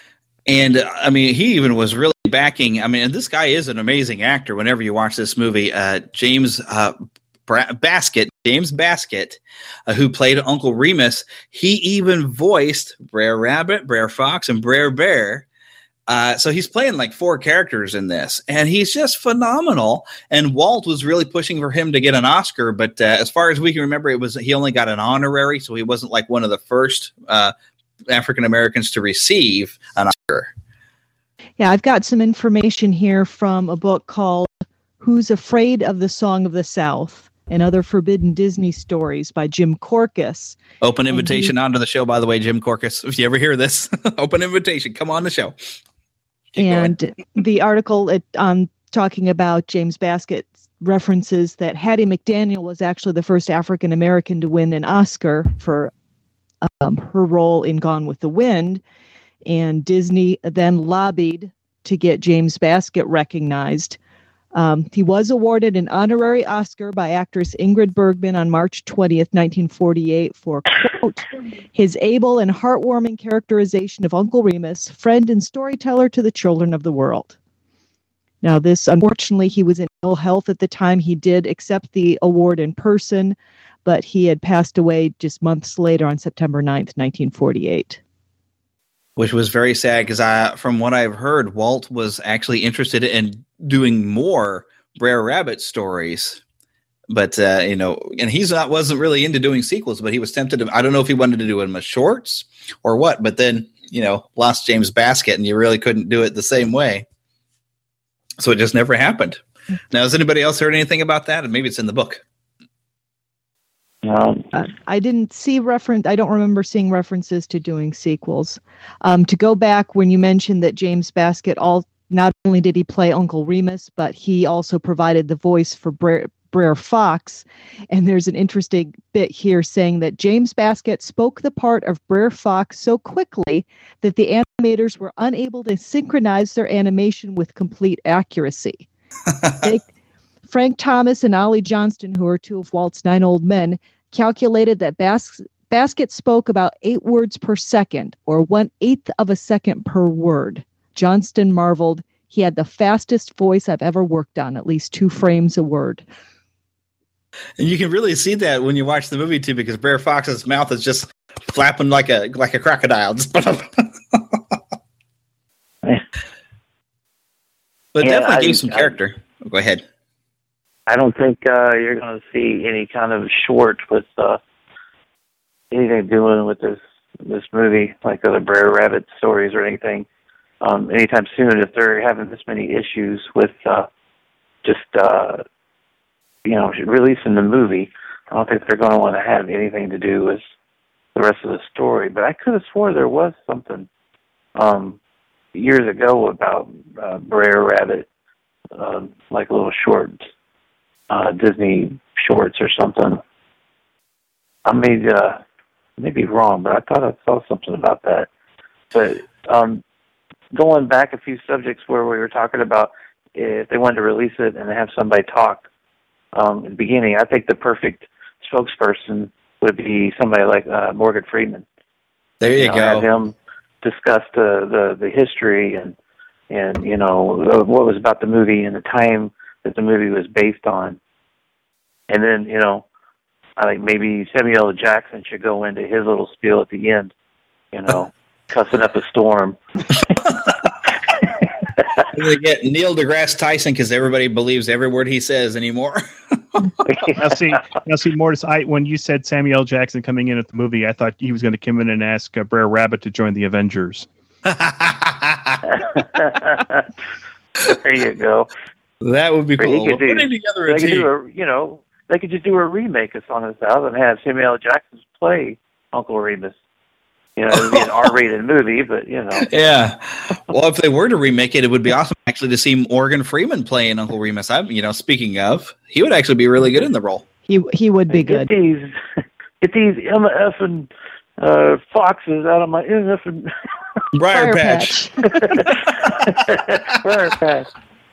And I mean, he even was really backing. I mean, and this guy is an amazing actor. Whenever you watch this movie, James Baskett, who played Uncle Remus, he even voiced Brer Rabbit, Brer Fox, and Brer Bear. So he's playing like 4 characters in this, and he's just phenomenal. And Walt was really pushing for him to get an Oscar, but as far as we can remember, he only got an honorary, so he wasn't like one of the first African Americans to receive an Oscar. Yeah, I've got some information here from a book called Who's Afraid of the Song of the South and Other Forbidden Disney Stories by Jim Korkis. Open invitation onto the show, by the way, Jim Korkis. If you ever hear this, open invitation. Come on the show. And the article talking about James Baskett references that Hattie McDaniel was actually the first African American to win an Oscar for her role in Gone with the Wind. And Disney then lobbied to get James Baskett recognized. He was awarded an honorary Oscar by actress Ingrid Bergman on March 20th, 1948 for, quote, his able and heartwarming characterization of Uncle Remus, friend and storyteller to the children of the world. Now, unfortunately, he was in ill health at the time. He did accept the award in person, but he had passed away just months later on September 9th, 1948. Which was very sad because from what I've heard, Walt was actually interested in doing more Brer Rabbit stories. But, and wasn't really into doing sequels, but he was tempted to, I don't know if he wanted to do them as shorts or what, but then, lost James Baskett and you really couldn't do it the same way. So it just never happened. Now, has anybody else heard anything about that? And maybe it's in the book. I didn't see I don't remember seeing references to doing sequels. To go back when you mentioned that James Baskett, not only did he play Uncle Remus, but he also provided the voice for Brer Fox. And there's an interesting bit here saying that James Baskett spoke the part of Brer Fox so quickly that the animators were unable to synchronize their animation with complete accuracy. Frank Thomas and Ollie Johnston, who are 2 of Walt's 9 old men, calculated that Baskett spoke about 8 words per second, or 1/8 of a second per word. Johnston marveled, he had the fastest voice I've ever worked on, at least 2 frames a word. And you can really see that when you watch the movie too, because Brer Fox's mouth is just flapping like a crocodile. But definitely gave some character. Go ahead. I don't think you're going to see any kind of short with anything doing with this movie, like other Brer Rabbit stories or anything, anytime soon. If they're having this many issues with releasing the movie, I don't think they're going to want to have anything to do with the rest of the story. But I could have swore there was something years ago about Brer Rabbit, like a little short. Disney shorts or something. I may be wrong, but I thought I saw something about that. But going back a few subjects where we were talking about if they wanted to release it and have somebody talk in the beginning, I think the perfect spokesperson would be somebody like Morgan Freeman. There you go. Have him discuss the history and what was about the movie and the time that the movie was based on. And then, I think maybe Samuel L. Jackson should go into his little spiel at the end, cussing up a storm. They get Neil deGrasse Tyson because everybody believes every word he says anymore. Now see, Mortis, when you said Samuel L. Jackson coming in at the movie, I thought he was going to come in and ask Brer Rabbit to join the Avengers. There you go. That would be cool. They could just do a remake of Song of the South and have Samuel L. Jackson play Uncle Remus. It would be an R-rated movie, but Yeah. Well, if they were to remake it, it would be awesome actually to see Morgan Freeman playing Uncle Remus. Speaking of, he would actually be really good in the role. He would be good. Get these MF and foxes out of my MF and Briar Patch. Briar Patch.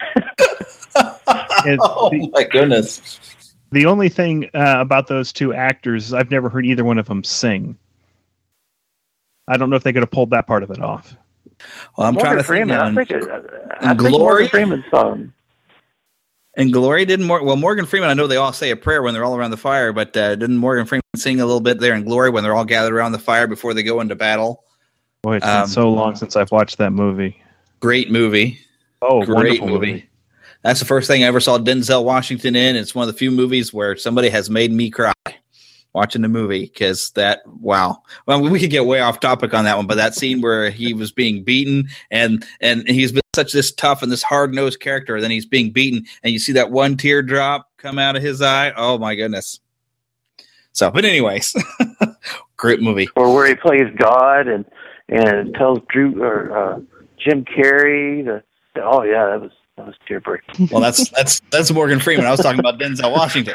My goodness. The only thing about those 2 actors is I've never heard either one of them sing. I don't know if they could have pulled that part of it off. Well, I'm trying to think now. I think Glory? Morgan Freeman's song. And Glory didn't Morgan Freeman, I know they all say a prayer when they're all around the fire, but didn't Morgan Freeman sing a little bit there in Glory when they're all gathered around the fire before they go into battle? Boy, it's been so long since I've watched that movie. Great movie. Oh, great wonderful movie. That's the first thing I ever saw Denzel Washington in. It's one of the few movies where somebody has made me cry watching the movie, because wow. Well, we could get way off topic on that one, but that scene where he was being beaten and he's been such this tough and this hard-nosed character, and then he's being beaten and you see that one teardrop come out of his eye. Oh my goodness. So, but anyways, great movie. Or where he plays God and tells Drew or Jim Carrey oh yeah, that was tear breaking. Well, that's Morgan Freeman. I was talking about Denzel Washington.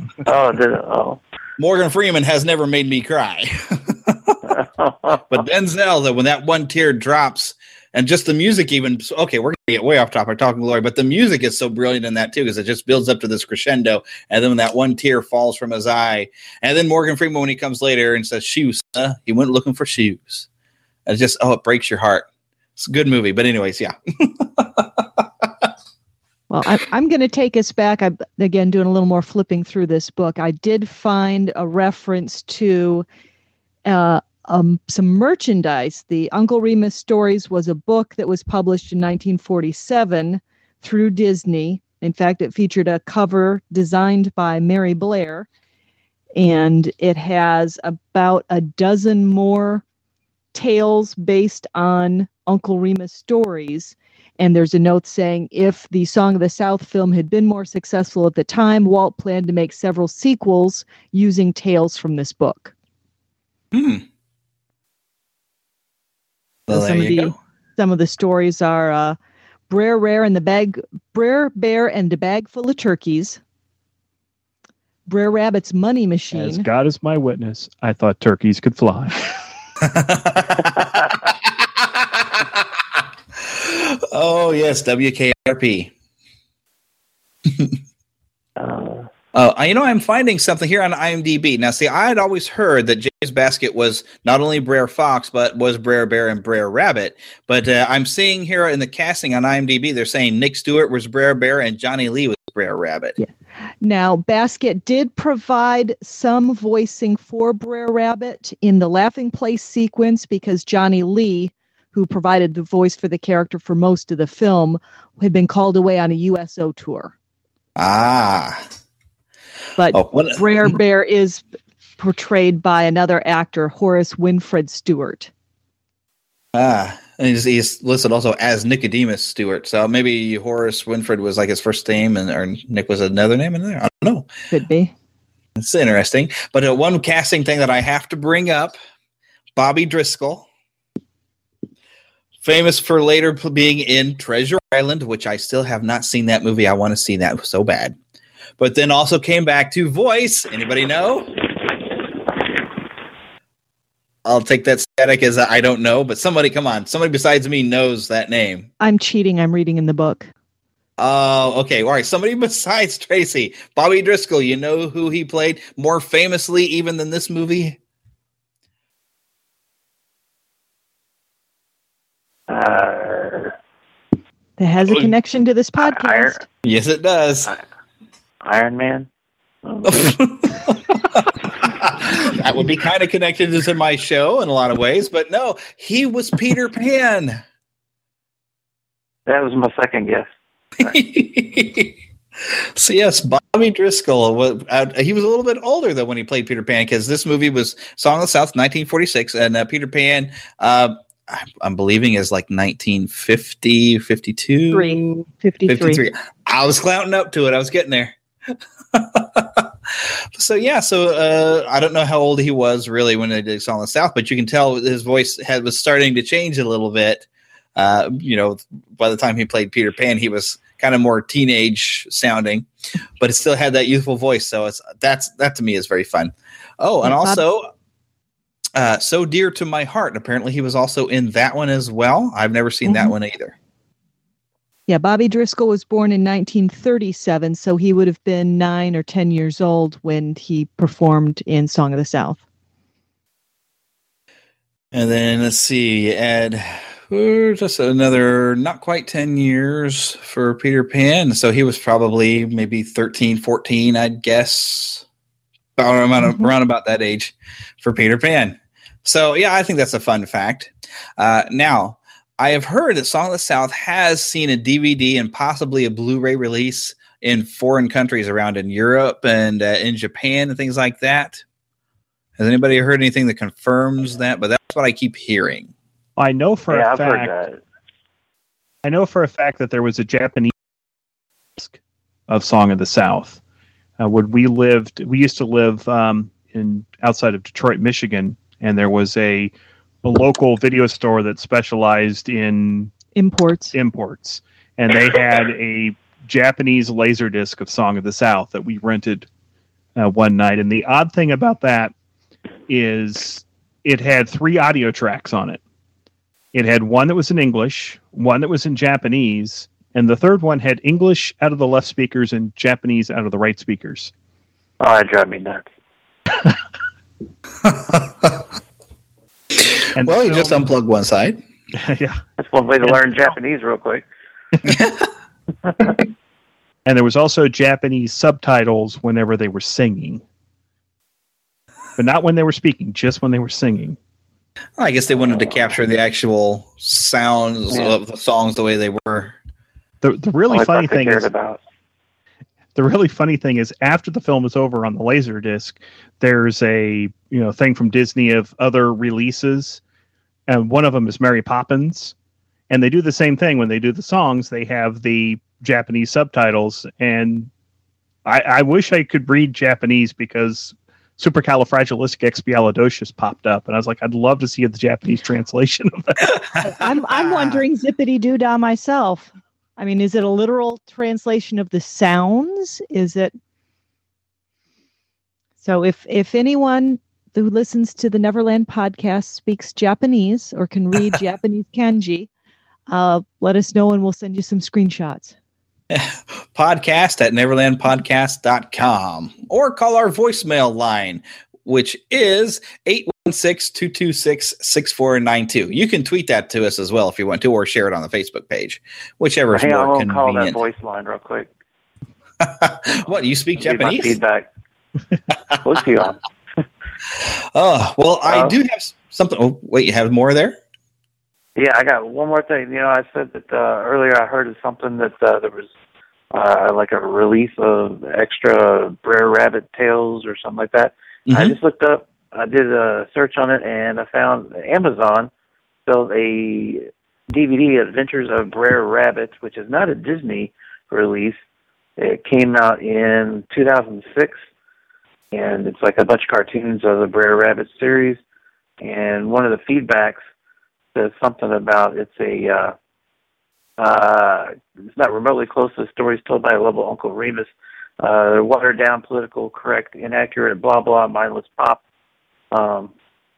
Morgan Freeman has never made me cry. But Denzel, when that one tear drops, and just the music even, okay, we're going to get way off topic talking Glory, but the music is so brilliant in that too, because it just builds up to this crescendo, and then when that one tear falls from his eye, and then Morgan Freeman, when he comes later and says, shoes, he went looking for shoes. And it's just, it breaks your heart. It's a good movie, but anyways, yeah. Well, I'm going to take us back. I'm, again, doing a little more flipping through this book. I did find a reference to some merchandise. The Uncle Remus Stories was a book that was published in 1947 through Disney. In fact, it featured a cover designed by Mary Blair, and it has about a dozen more tales based on Uncle Remus stories. And there's a note saying, if the Song of the South film had been more successful at the time, Walt planned to make several sequels using tales from this book. Well, So some of the stories are Brer Bear and the Bag Full of Turkeys, Brer Rabbit's Money Machine. As God is my witness, I thought turkeys could fly. Oh, yes, WKRP. I'm finding something here on IMDb. Now, see, I had always heard that James Baskett was not only Brer Fox, but was Brer Bear and Brer Rabbit. But I'm seeing here in the casting on IMDb, they're saying Nick Stewart was Brer Bear and Johnny Lee was Brer Rabbit. Yeah. Now, Baskett did provide some voicing for Brer Rabbit in the Laughing Place sequence, because Johnny Lee, who provided the voice for the character for most of the film, had been called away on a USO tour. But Brer Bear is portrayed by another actor, Horace Winfred Stewart. And he's listed also as Nicodemus Stewart. So maybe Horace Winfred was like his first name, or Nick was another name in there. I don't know. Could be. It's interesting. But one casting thing that I have to bring up, Bobby Driscoll, famous for later being in Treasure Island, which I still have not seen that movie. I want to see that so bad. But then also came back to voice. Anybody know? I'll take that static as I don't know, but somebody, come on. Somebody besides me knows that name. I'm cheating. I'm reading in the book. Oh, okay. All right. Somebody besides Tracy. Bobby Driscoll, you know who he played more famously even than this movie? That has a connection to this podcast. Yes, it does. Iron Man. That would be kind of connected to my show in a lot of ways, but no, he was Peter Pan. That was my second guess. So yes, Bobby Driscoll he was a little bit older though when he played Peter Pan, because this movie was Song of the South, 1946, and Peter Pan, I'm believing is like 1950, 52, 53. I was clouding up to it. I was getting there. So I don't know how old he was really when they did Song of the South, but you can tell his voice was starting to change a little bit. By the time he played Peter Pan, he was kind of more teenage sounding, but it still had that youthful voice. So that to me is very fun. Oh, and also So Dear to My Heart. Apparently he was also in that one as well. I've never seen that one either. Yeah, Bobby Driscoll was born in 1937, so he would have been 9 or 10 years old when he performed in Song of the South. And then let's see, Ed. Just another not quite 10 years for Peter Pan. So he was probably maybe 13, 14, I'd guess. Around about that age for Peter Pan. So, yeah, I think that's a fun fact. Now, I have heard that Song of the South has seen a DVD and possibly a Blu-ray release in foreign countries around in Europe and in Japan and things like that. Has anybody heard anything that confirms that? But that's what I keep hearing. I know for a I've fact. heard that. I know for a fact that there was a Japanese of Song of the South. When we used to live in outside of Detroit, Michigan, and there was a local video store that specialized in imports, and they had a Japanese Laserdisc of Song of the South that we rented one night. And the odd thing about that is it had 3 audio tracks on it. It had one that was in English, one that was in Japanese, and the third one had English out of the left speakers and Japanese out of the right speakers. Oh, that drives me nuts. And well, you just unplug one side. Yeah. That's one way to learn Japanese real quick. And there was also Japanese subtitles whenever they were singing. But not when they were speaking, just when they were singing. Well, I guess they wanted to capture the actual sounds of the songs the way they were. The really funny thing is, the really funny thing is, after the film is over on the Laserdisc, there's a thing from Disney of other releases, and one of them is Mary Poppins, and they do the same thing when they do the songs. They have the Japanese subtitles, and I wish I could read Japanese because Supercalifragilisticexpialidocious popped up, and I was like, I'd love to see the Japanese translation of that. I'm wondering zippity doo dah myself. I mean, is it a literal translation of the sounds? Is it? So if anyone who listens to the Neverland podcast speaks Japanese or can read Japanese kanji, let us know and we'll send you some screenshots. Podcast at neverlandpodcast.com or call our voicemail line, which is 816-226-6492. You can tweet that to us as well if you want to, or share it on the Facebook page, whichever is more convenient. Call that voice line real quick. What, you speak Japanese? Feedback. What's you on? Oh, well, I do have something. Oh, wait, you have more there? Yeah, I got one more thing. I said that earlier I heard of something that there was like a release of extra Brer Rabbit tales or something like that. Mm-hmm. I just looked up, I did a search on it, and I found Amazon sold a DVD, Adventures of Brer Rabbit, which is not a Disney release. It came out in 2006, and it's like a bunch of cartoons of the Brer Rabbit series. And one of the feedbacks says something about it's not remotely close to the stories told by a lovable Uncle Remus. Watered down, political, correct, inaccurate, blah blah, mindless pop. But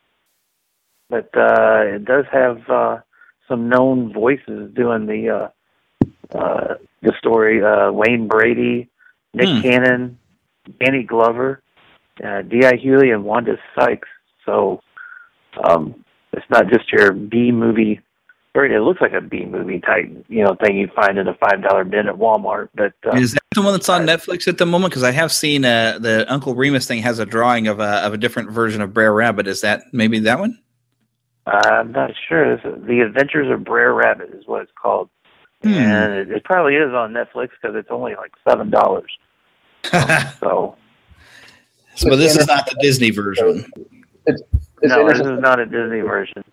it does have some known voices doing the story. Wayne Brady, Nick Cannon, Danny Glover, D.I. Hewley, and Wanda Sykes. So it's not just your B movie. It looks like a B movie type, thing you find in a $5 bin at Walmart. But is that the one that's on Netflix at the moment? Because I have seen the Uncle Remus thing has a drawing of a different version of Brer Rabbit. Is that maybe that one? I'm not sure. The Adventures of Brer Rabbit is what it's called, and it probably is on Netflix because it's only like $7. So this is not the Disney version. No, this is not a Disney version.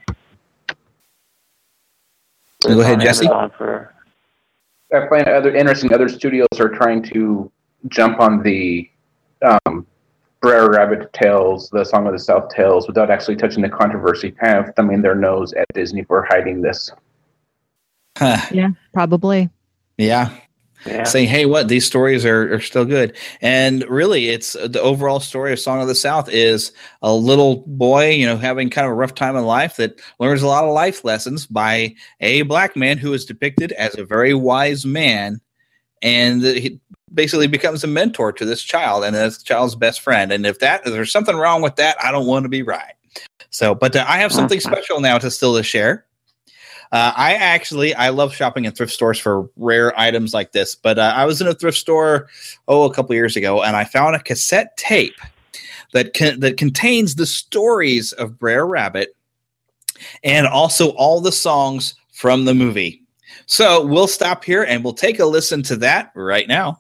Go ahead, Jesse. I find other studios are trying to jump on the Brer Rabbit tales, the Song of the South tales, without actually touching the controversy, kind of thumbing their nose at Disney for hiding this. Yeah, probably. Yeah. Saying, hey, these stories are still good. And really, it's the overall story of Song of the South is a little boy, having kind of a rough time in life that learns a lot of life lessons by a black man who is depicted as a very wise man. And he basically becomes a mentor to this child and this child's best friend. And if there's something wrong with that, I don't want to be right. So, but I have something special now to share. I love shopping in thrift stores for rare items like this. But I was in a thrift store a couple years ago, and I found a cassette tape that contains the stories of Brer Rabbit and also all the songs from the movie. So we'll stop here and we'll take a listen to that right now.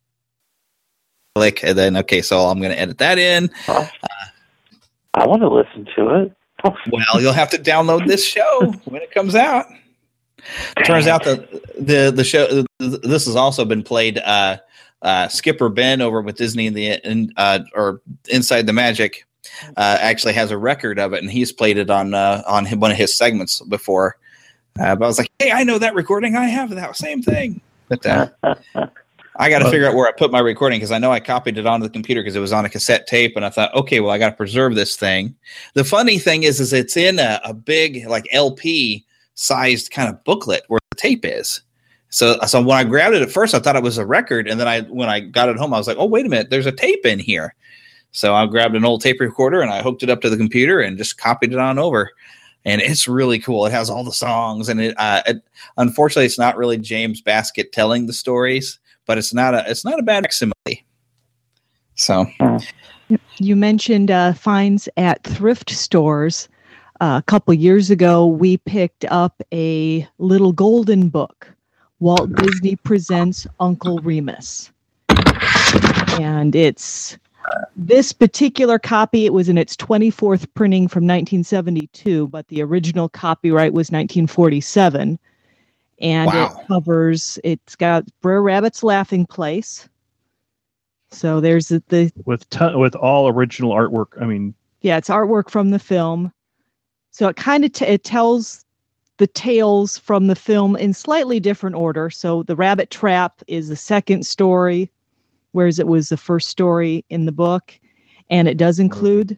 And then so I'm going to edit that in. I want to listen to it. Well, you'll have to download this show when it comes out. It turns out that the show this has also been played. Skipper Ben over with Disney or Inside the Magic actually has a record of it, and he's played it on one of his segments before. But I was like, hey, I know that recording. I have that same thing. But I got to figure out where I put my recording because I know I copied it onto the computer because it was on a cassette tape, and I thought, okay, well, I got to preserve this thing. The funny thing is it's in a big like LP sized kind of booklet where the tape is. So when I grabbed it at first, I thought it was a record, and then when I got it home, I was like, oh, wait a minute, there's a tape in here. So I grabbed an old tape recorder and I hooked it up to the computer and just copied it on over. And it's really cool. It has all the songs, and it unfortunately it's not really James Baskett telling the stories, but it's not a bad facsimile. So you mentioned finds at thrift stores. A couple years ago, we picked up a little golden book, Walt Disney Presents Uncle Remus. And it's this particular copy, it was in its 24th printing from 1972, but the original copyright was 1947. And it's got Brer Rabbit's laughing place. So there's the with all original artwork. I mean, yeah, it's artwork from the film. So it kind of it tells the tales from the film in slightly different order. So the Rabbit Trap is the second story, whereas it was the first story in the book, and it does include,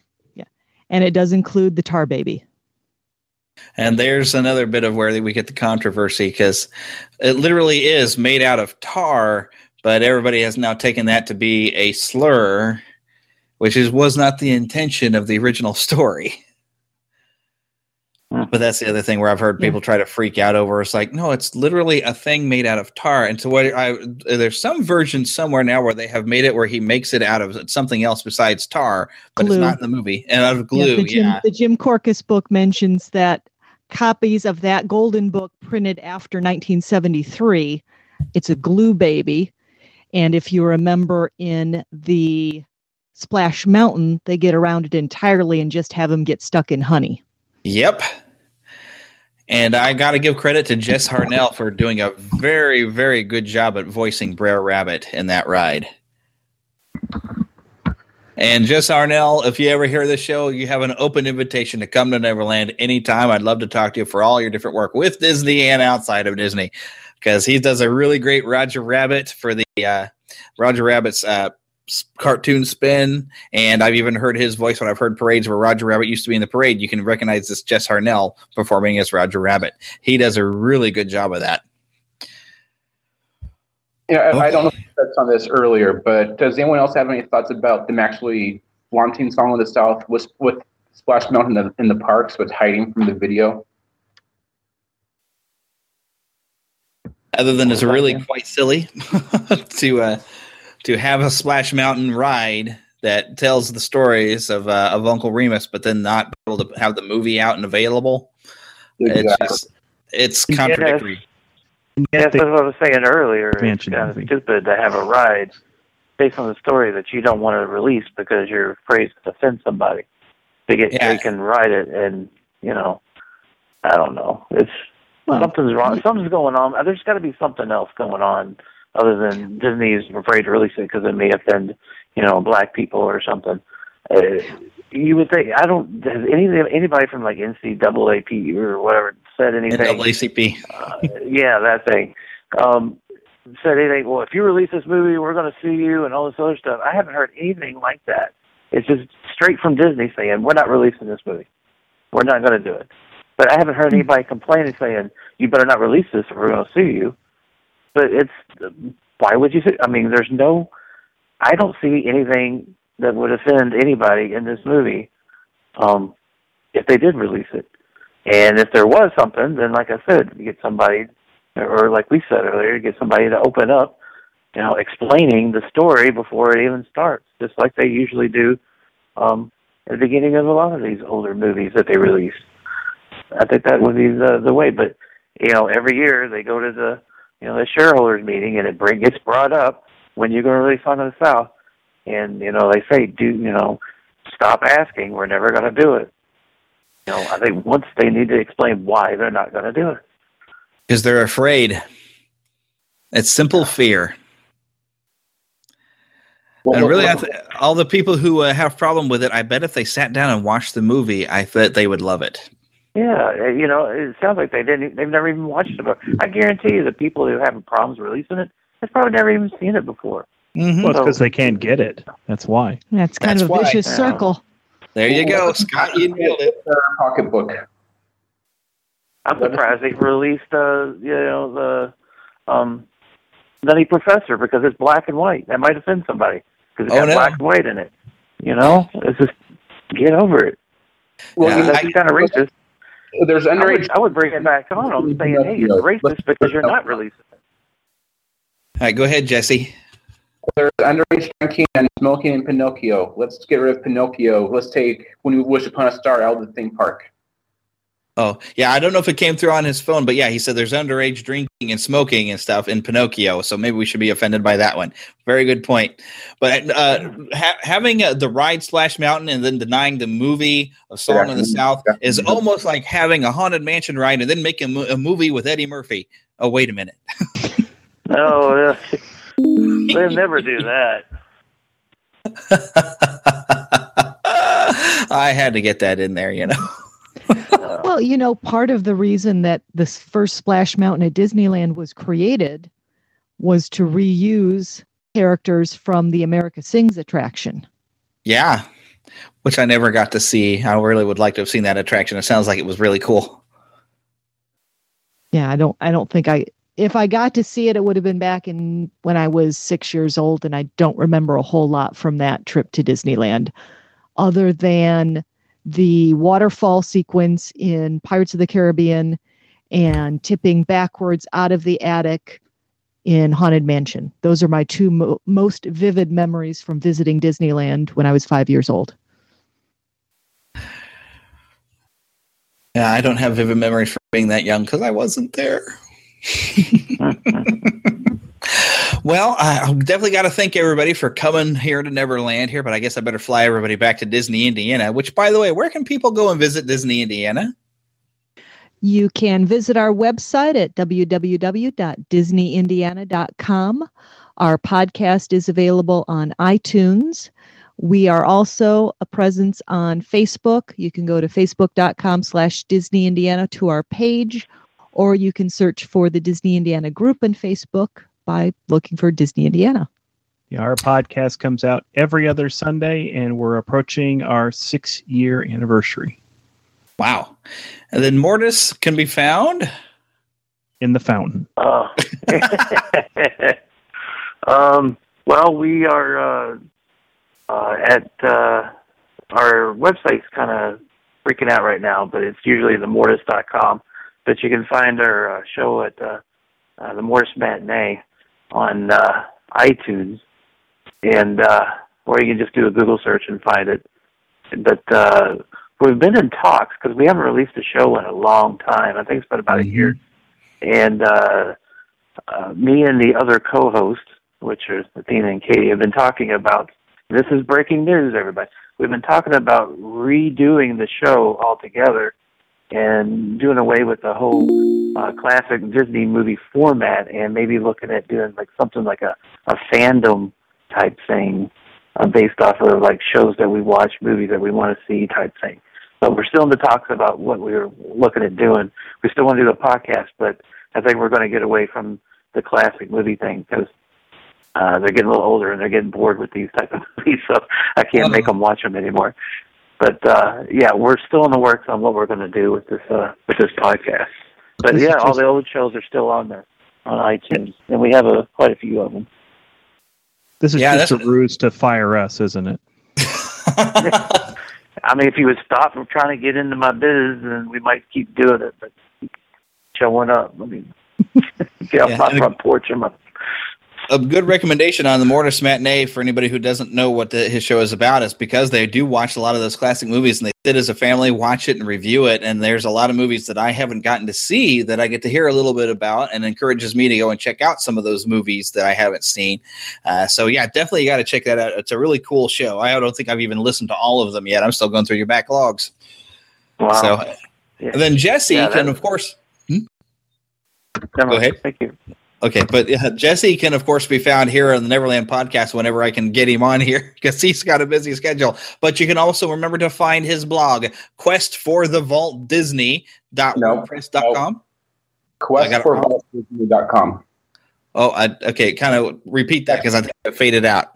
the Tar Baby. And there's another bit of where we get the controversy because it literally is made out of tar, but everybody has now taken that to be a slur, which was not the intention of the original story. But that's the other thing where I've heard people try to freak out over. It's like, no, it's literally a thing made out of tar. And so there's some version somewhere now where they have made it where he makes it out of something else besides tar, but glue. It's not in the movie. And out of glue, The Jim Korkis book mentions that copies of that golden book printed after 1973, it's a glue baby. And if you remember in the Splash Mountain, they get around it entirely and just have him get stuck in honey. Yep. And I got to give credit to Jess Harnell for doing a very, very good job at voicing Brer Rabbit in that ride. And Jess Harnell, if you ever hear this show, you have an open invitation to come to Neverland anytime. I'd love to talk to you for all your different work with Disney and outside of Disney, because he does a really great Roger Rabbit for the Roger Rabbit's cartoon spin, and I've even heard his voice when I've heard parades where Roger Rabbit used to be in the parade. You can recognize this Jess Harnell performing as Roger Rabbit. He does a really good job of that. Yeah, I don't know if you said some of this earlier, but does anyone else have any thoughts about them actually flaunting Song of the South with Splash Mountain in the parks, but hiding from the video? Other than it's really quite silly to have a Splash Mountain ride that tells the stories of Uncle Remus, but then not be able to have the movie out and available. Exactly. It's contradictory. Yes, that's what I was saying earlier. It's kind of stupid to have a ride based on the story that you don't want to release because you're afraid to offend somebody. They can ride it, and I don't know. Something's wrong. Something's going on. There's got to be something else going on other than Disney's afraid to release it because it may offend, black people or something. You would think has anybody from like NCAAP or whatever said anything? NAACP. Yeah, that thing. Said anything? Well, if you release this movie, we're going to sue you and all this other stuff. I haven't heard anything like that. It's just straight from Disney saying we're not releasing this movie. We're not going to do it. But I haven't heard anybody complaining saying you better not release this or we're going to sue you. But why would you say? I mean, I don't see anything that would offend anybody in this movie if they did release it. And if there was something, then like I said, you get somebody, or like we said earlier, get somebody to open up, explaining the story before it even starts, just like they usually do at the beginning of a lot of these older movies that they release. I think that would be the way. But, every year they go to the shareholders meeting, and it gets brought up when you're going to release Song of the South. And, they say, stop asking. We're never going to do it. I think once they need to explain why they're not going to do it. Because they're afraid. It's simple fear. And really, all the people who have problem with it, I bet if they sat down and watched the movie, I bet they would love it. Yeah, it sounds like they've never even watched it before. I guarantee you the people who have problems releasing it, they've probably never even seen it before. Mm-hmm. Well, it's because they can't get it. That's why. That's kind of a vicious circle. There you go, Scott. You nailed it. Pocketbook. I'm surprised they released, the Nutty Professor, because it's black and white. That might offend somebody because it's got black and white in it. It's just get over it. Well, that's kind of racist. There's underage. I would bring it back on. I'm saying, hey, it's racist because you're not releasing it. All right, go ahead, Jesse. There's underage drinking and smoking in Pinocchio. Let's get rid of Pinocchio. Let's take When You Wish Upon a Star out of the theme park. Oh, yeah, I don't know if it came through on his phone, but yeah, he said there's underage drinking and smoking and stuff in Pinocchio, so maybe we should be offended by that one. Very good point. But having the ride Splash Mountain and then denying the movie of Song of the South is almost like having a Haunted Mansion ride and then making a movie with Eddie Murphy. Oh, wait a minute. No, they'll never do that. I had to get that in there, Well, part of the reason that this first Splash Mountain at Disneyland was created was to reuse characters from the America Sings attraction. Yeah, which I never got to see. I really would like to have seen that attraction. It sounds like it was really cool. Yeah, I don't think if I got to see it, it would have been back when I was 6 years old, and I don't remember a whole lot from that trip to Disneyland, other than the waterfall sequence in Pirates of the Caribbean and tipping backwards out of the attic in Haunted Mansion. Those are my two most vivid memories from visiting Disneyland when I was 5 years old. Yeah, I don't have vivid memories from being that young because I wasn't there. Well, I definitely got to thank everybody for coming here to Neverland here, but I guess I better fly everybody back to Disney, Indiana, which, by the way, where can people go and visit Disney, Indiana? You can visit our website at www.disneyindiana.com. Our podcast is available on iTunes. We are also a presence on Facebook. You can go to facebook.com/Disney Indiana to our page, or you can search for the Disney Indiana group on Facebook by looking for Disney Indiana. Yeah, our podcast comes out every other Sunday, and we're approaching our 6-year anniversary. Wow. And then Mortis can be found in the fountain. Well, we are at our website's kind of freaking out right now, but it's usually themortis.com. But you can find our show at the Mortis Matinee on iTunes, and or you can just do a Google search and find it. But we've been in talks because we haven't released a show in a long time. I think it's been about a year. And me and the other co-hosts, which are Athena and Katie, have been talking about, this is breaking news, everybody. We've been talking about redoing the show altogether and doing away with the whole classic Disney movie format and maybe looking at doing like something like a fandom type thing based off of like shows that we watch, movies that we want to see type thing. So we're still in the talks about what we're looking at doing. We still want to do the podcast, but I think we're going to get away from the classic movie thing because they're getting a little older and they're getting bored with these type of movies, so I can't make them watch them anymore. But yeah, we're still in the works on what we're going to do with this podcast. But yeah, all the old shows are still on there on iTunes, and we have quite a few of them. This is just a ruse to fire us, isn't it? I mean, if he would stop from trying to get into my biz, then we might keep doing it. But showing up, I mean, get off my front porch and my. A good recommendation on the Mortis Matinee for anybody who doesn't know what his show is about is because they do watch a lot of those classic movies and they sit as a family, watch it and review it. And there's a lot of movies that I haven't gotten to see that I get to hear a little bit about, and encourages me to go and check out some of those movies that I haven't seen. So yeah, definitely got to check that out. It's a really cool show. I don't think I've even listened to all of them yet. I'm still going through your backlogs. Wow. So, and then Jesse can, of course. Go ahead. Thank you. Okay, but Jesse can, of course, be found here on the Neverland Podcast whenever I can get him on here because he's got a busy schedule. But you can also remember to find his blog, questforthevaultdisney.wordpress.com. Questforvaultdisney.com. Oh, okay. Kind of repeat that because I think it faded out.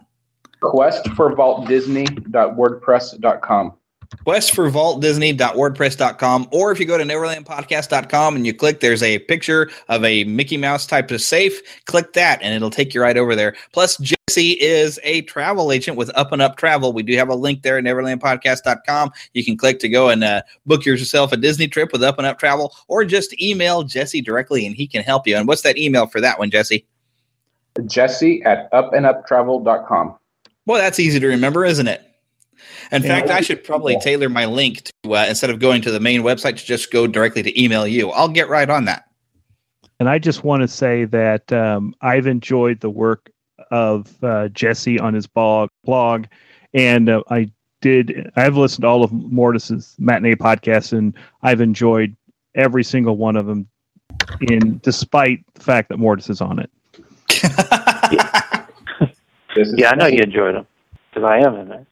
Questforvaultdisney.wordpress.com. questforvaultdisney.wordpress.com, or if you go to neverlandpodcast.com and you click, there's a picture of a Mickey Mouse type of safe. Click that and it'll take you right over there. Plus, Jesse is a travel agent with Up and Up Travel. We do have a link there at neverlandpodcast.com. You can click to go and book yourself a Disney trip with Up and Up Travel, or just email Jesse directly and he can help you. And what's that email for that one, Jesse? Jesse at upanduptravel.com. Well, that's easy to remember, isn't it? In fact, I should probably tailor my link to, instead of going to the main website, to just go directly to email you. I'll get right on that. And I just want to say that I've enjoyed the work of Jesse on his blog, and I've listened to all of Mortis's Matinee podcasts, and I've enjoyed every single one of them, despite the fact that Mortis is on it. Yeah, I know you enjoyed them because I am in there.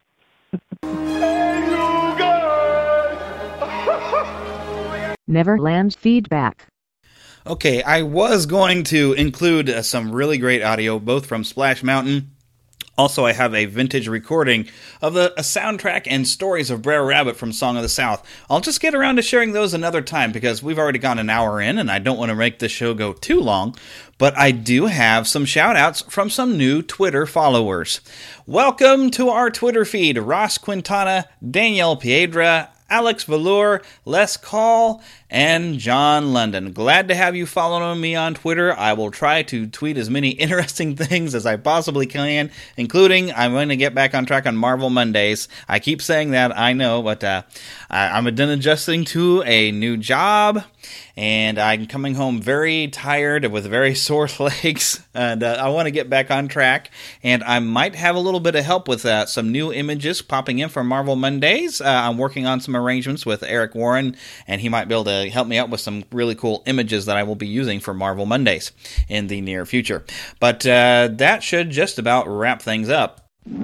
Neverland feedback. Okay, I was going to include some really great audio, both from Splash Mountain. Also, I have a vintage recording of a soundtrack and stories of Brer Rabbit from Song of the South. I'll just get around to sharing those another time because we've already gone an hour in and I don't want to make the show go too long. But I do have some shout-outs from some new Twitter followers. Welcome to our Twitter feed, Ross Quintana, Danielle Piedra, Alex Velour, Les Call, and John London. Glad to have you following me on Twitter. I will try to tweet as many interesting things as I possibly can, including I'm going to get back on track on Marvel Mondays. I keep saying that, I know, but I'm done adjusting to a new job, and I'm coming home very tired with very sore legs, and I want to get back on track, and I might have a little bit of help with some new images popping in for Marvel Mondays. I'm working on some arrangements with Eric Warren, and he might be able to help me out with some really cool images that I will be using for Marvel Mondays in the near future. But that should just about wrap things up.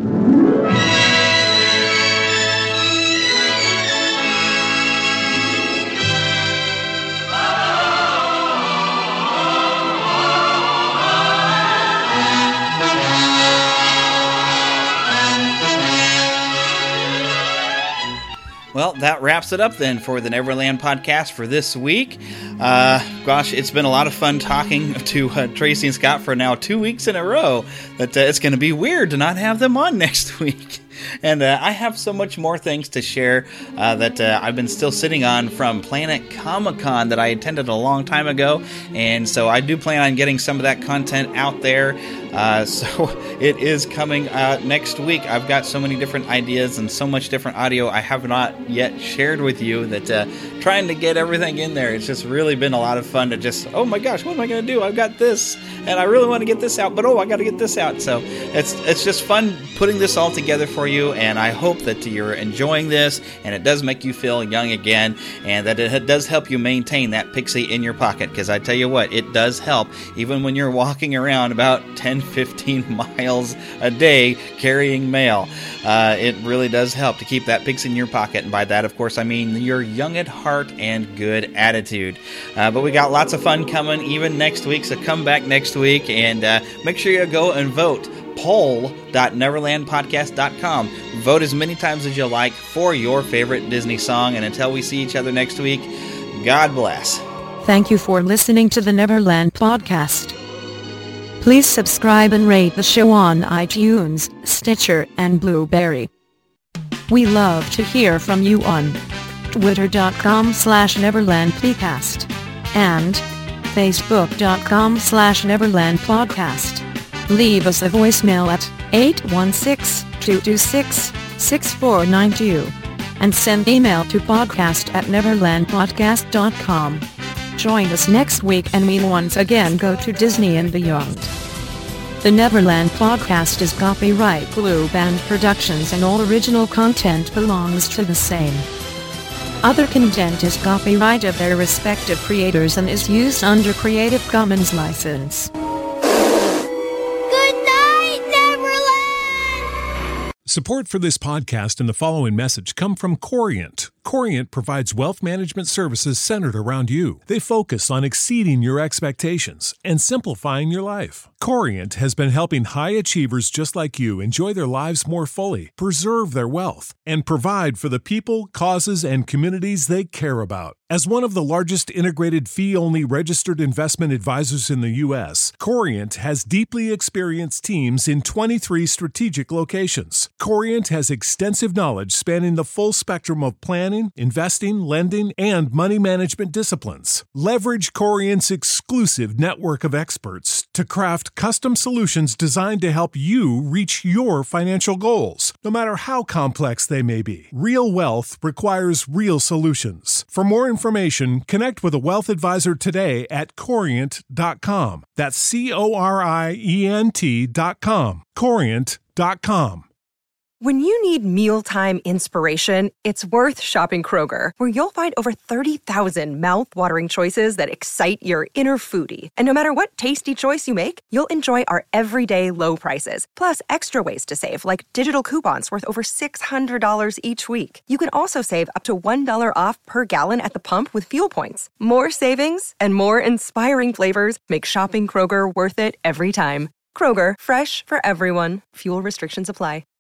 Well, that wraps it up then for the Neverland Podcast for this week. Gosh, it's been a lot of fun talking to Tracy and Scott for now 2 weeks in a row. That it's going to be weird to not have them on next week. And I have so much more things to share that I've been still sitting on from Planet Comic-Con that I attended a long time ago. And so I do plan on getting some of that content out there. So it is coming next week. I've got so many different ideas and so much different audio I have not yet shared with you that trying to get everything in there, it's just really been a lot of fun to just, oh my gosh, what am I going to do? I've got this and I really want to get this out, but I got to get this out. So it's just fun putting this all together for you, and I hope that you're enjoying this and it does make you feel young again, and that it does help you maintain that pixie in your pocket, because I tell you what, it does help even when you're walking around about 10-15 miles a day carrying mail. It really does help to keep that pixie in your pocket, and by that of course I mean you're young at heart and good attitude. But we got lots of fun coming even next week, so come back next week and make sure you go and vote. poll.neverlandpodcast.com. Vote as many times as you like for your favorite Disney song, and until we see each other next week, God bless. Thank you for listening to the Neverland Podcast. Please subscribe and rate the show on iTunes, Stitcher, and Blueberry. We love to hear from you on twitter.com/NeverlandPodcast and facebook.com/NeverlandPodcast. Leave us a voicemail at 816-226-6492 and send email to podcast@neverlandpodcast.com. Join us next week and we once again go to Disney and beyond. The Neverland Podcast is copyright Blue Band Productions and all original content belongs to the same. Other content is copyright of their respective creators and is used under Creative Commons license. Support for this podcast and the following message come from Corient. Corient provides wealth management services centered around you. They focus on exceeding your expectations and simplifying your life. Corient has been helping high achievers just like you enjoy their lives more fully, preserve their wealth, and provide for the people, causes, and communities they care about. As one of the largest integrated fee-only registered investment advisors in the U.S., Corient has deeply experienced teams in 23 strategic locations. Corient has extensive knowledge spanning the full spectrum of planning, investing, lending, and money management disciplines. Leverage Corient's exclusive network of experts to craft custom solutions designed to help you reach your financial goals, no matter how complex they may be. Real wealth requires real solutions. For more information, connect with a wealth advisor today at Corient.com. That's Corient.com. Corient.com. When you need mealtime inspiration, it's worth shopping Kroger, where you'll find over 30,000 mouth-watering choices that excite your inner foodie. And no matter what tasty choice you make, you'll enjoy our everyday low prices, plus extra ways to save, like digital coupons worth over $600 each week. You can also save up to $1 off per gallon at the pump with fuel points. More savings and more inspiring flavors make shopping Kroger worth it every time. Kroger, fresh for everyone. Fuel restrictions apply.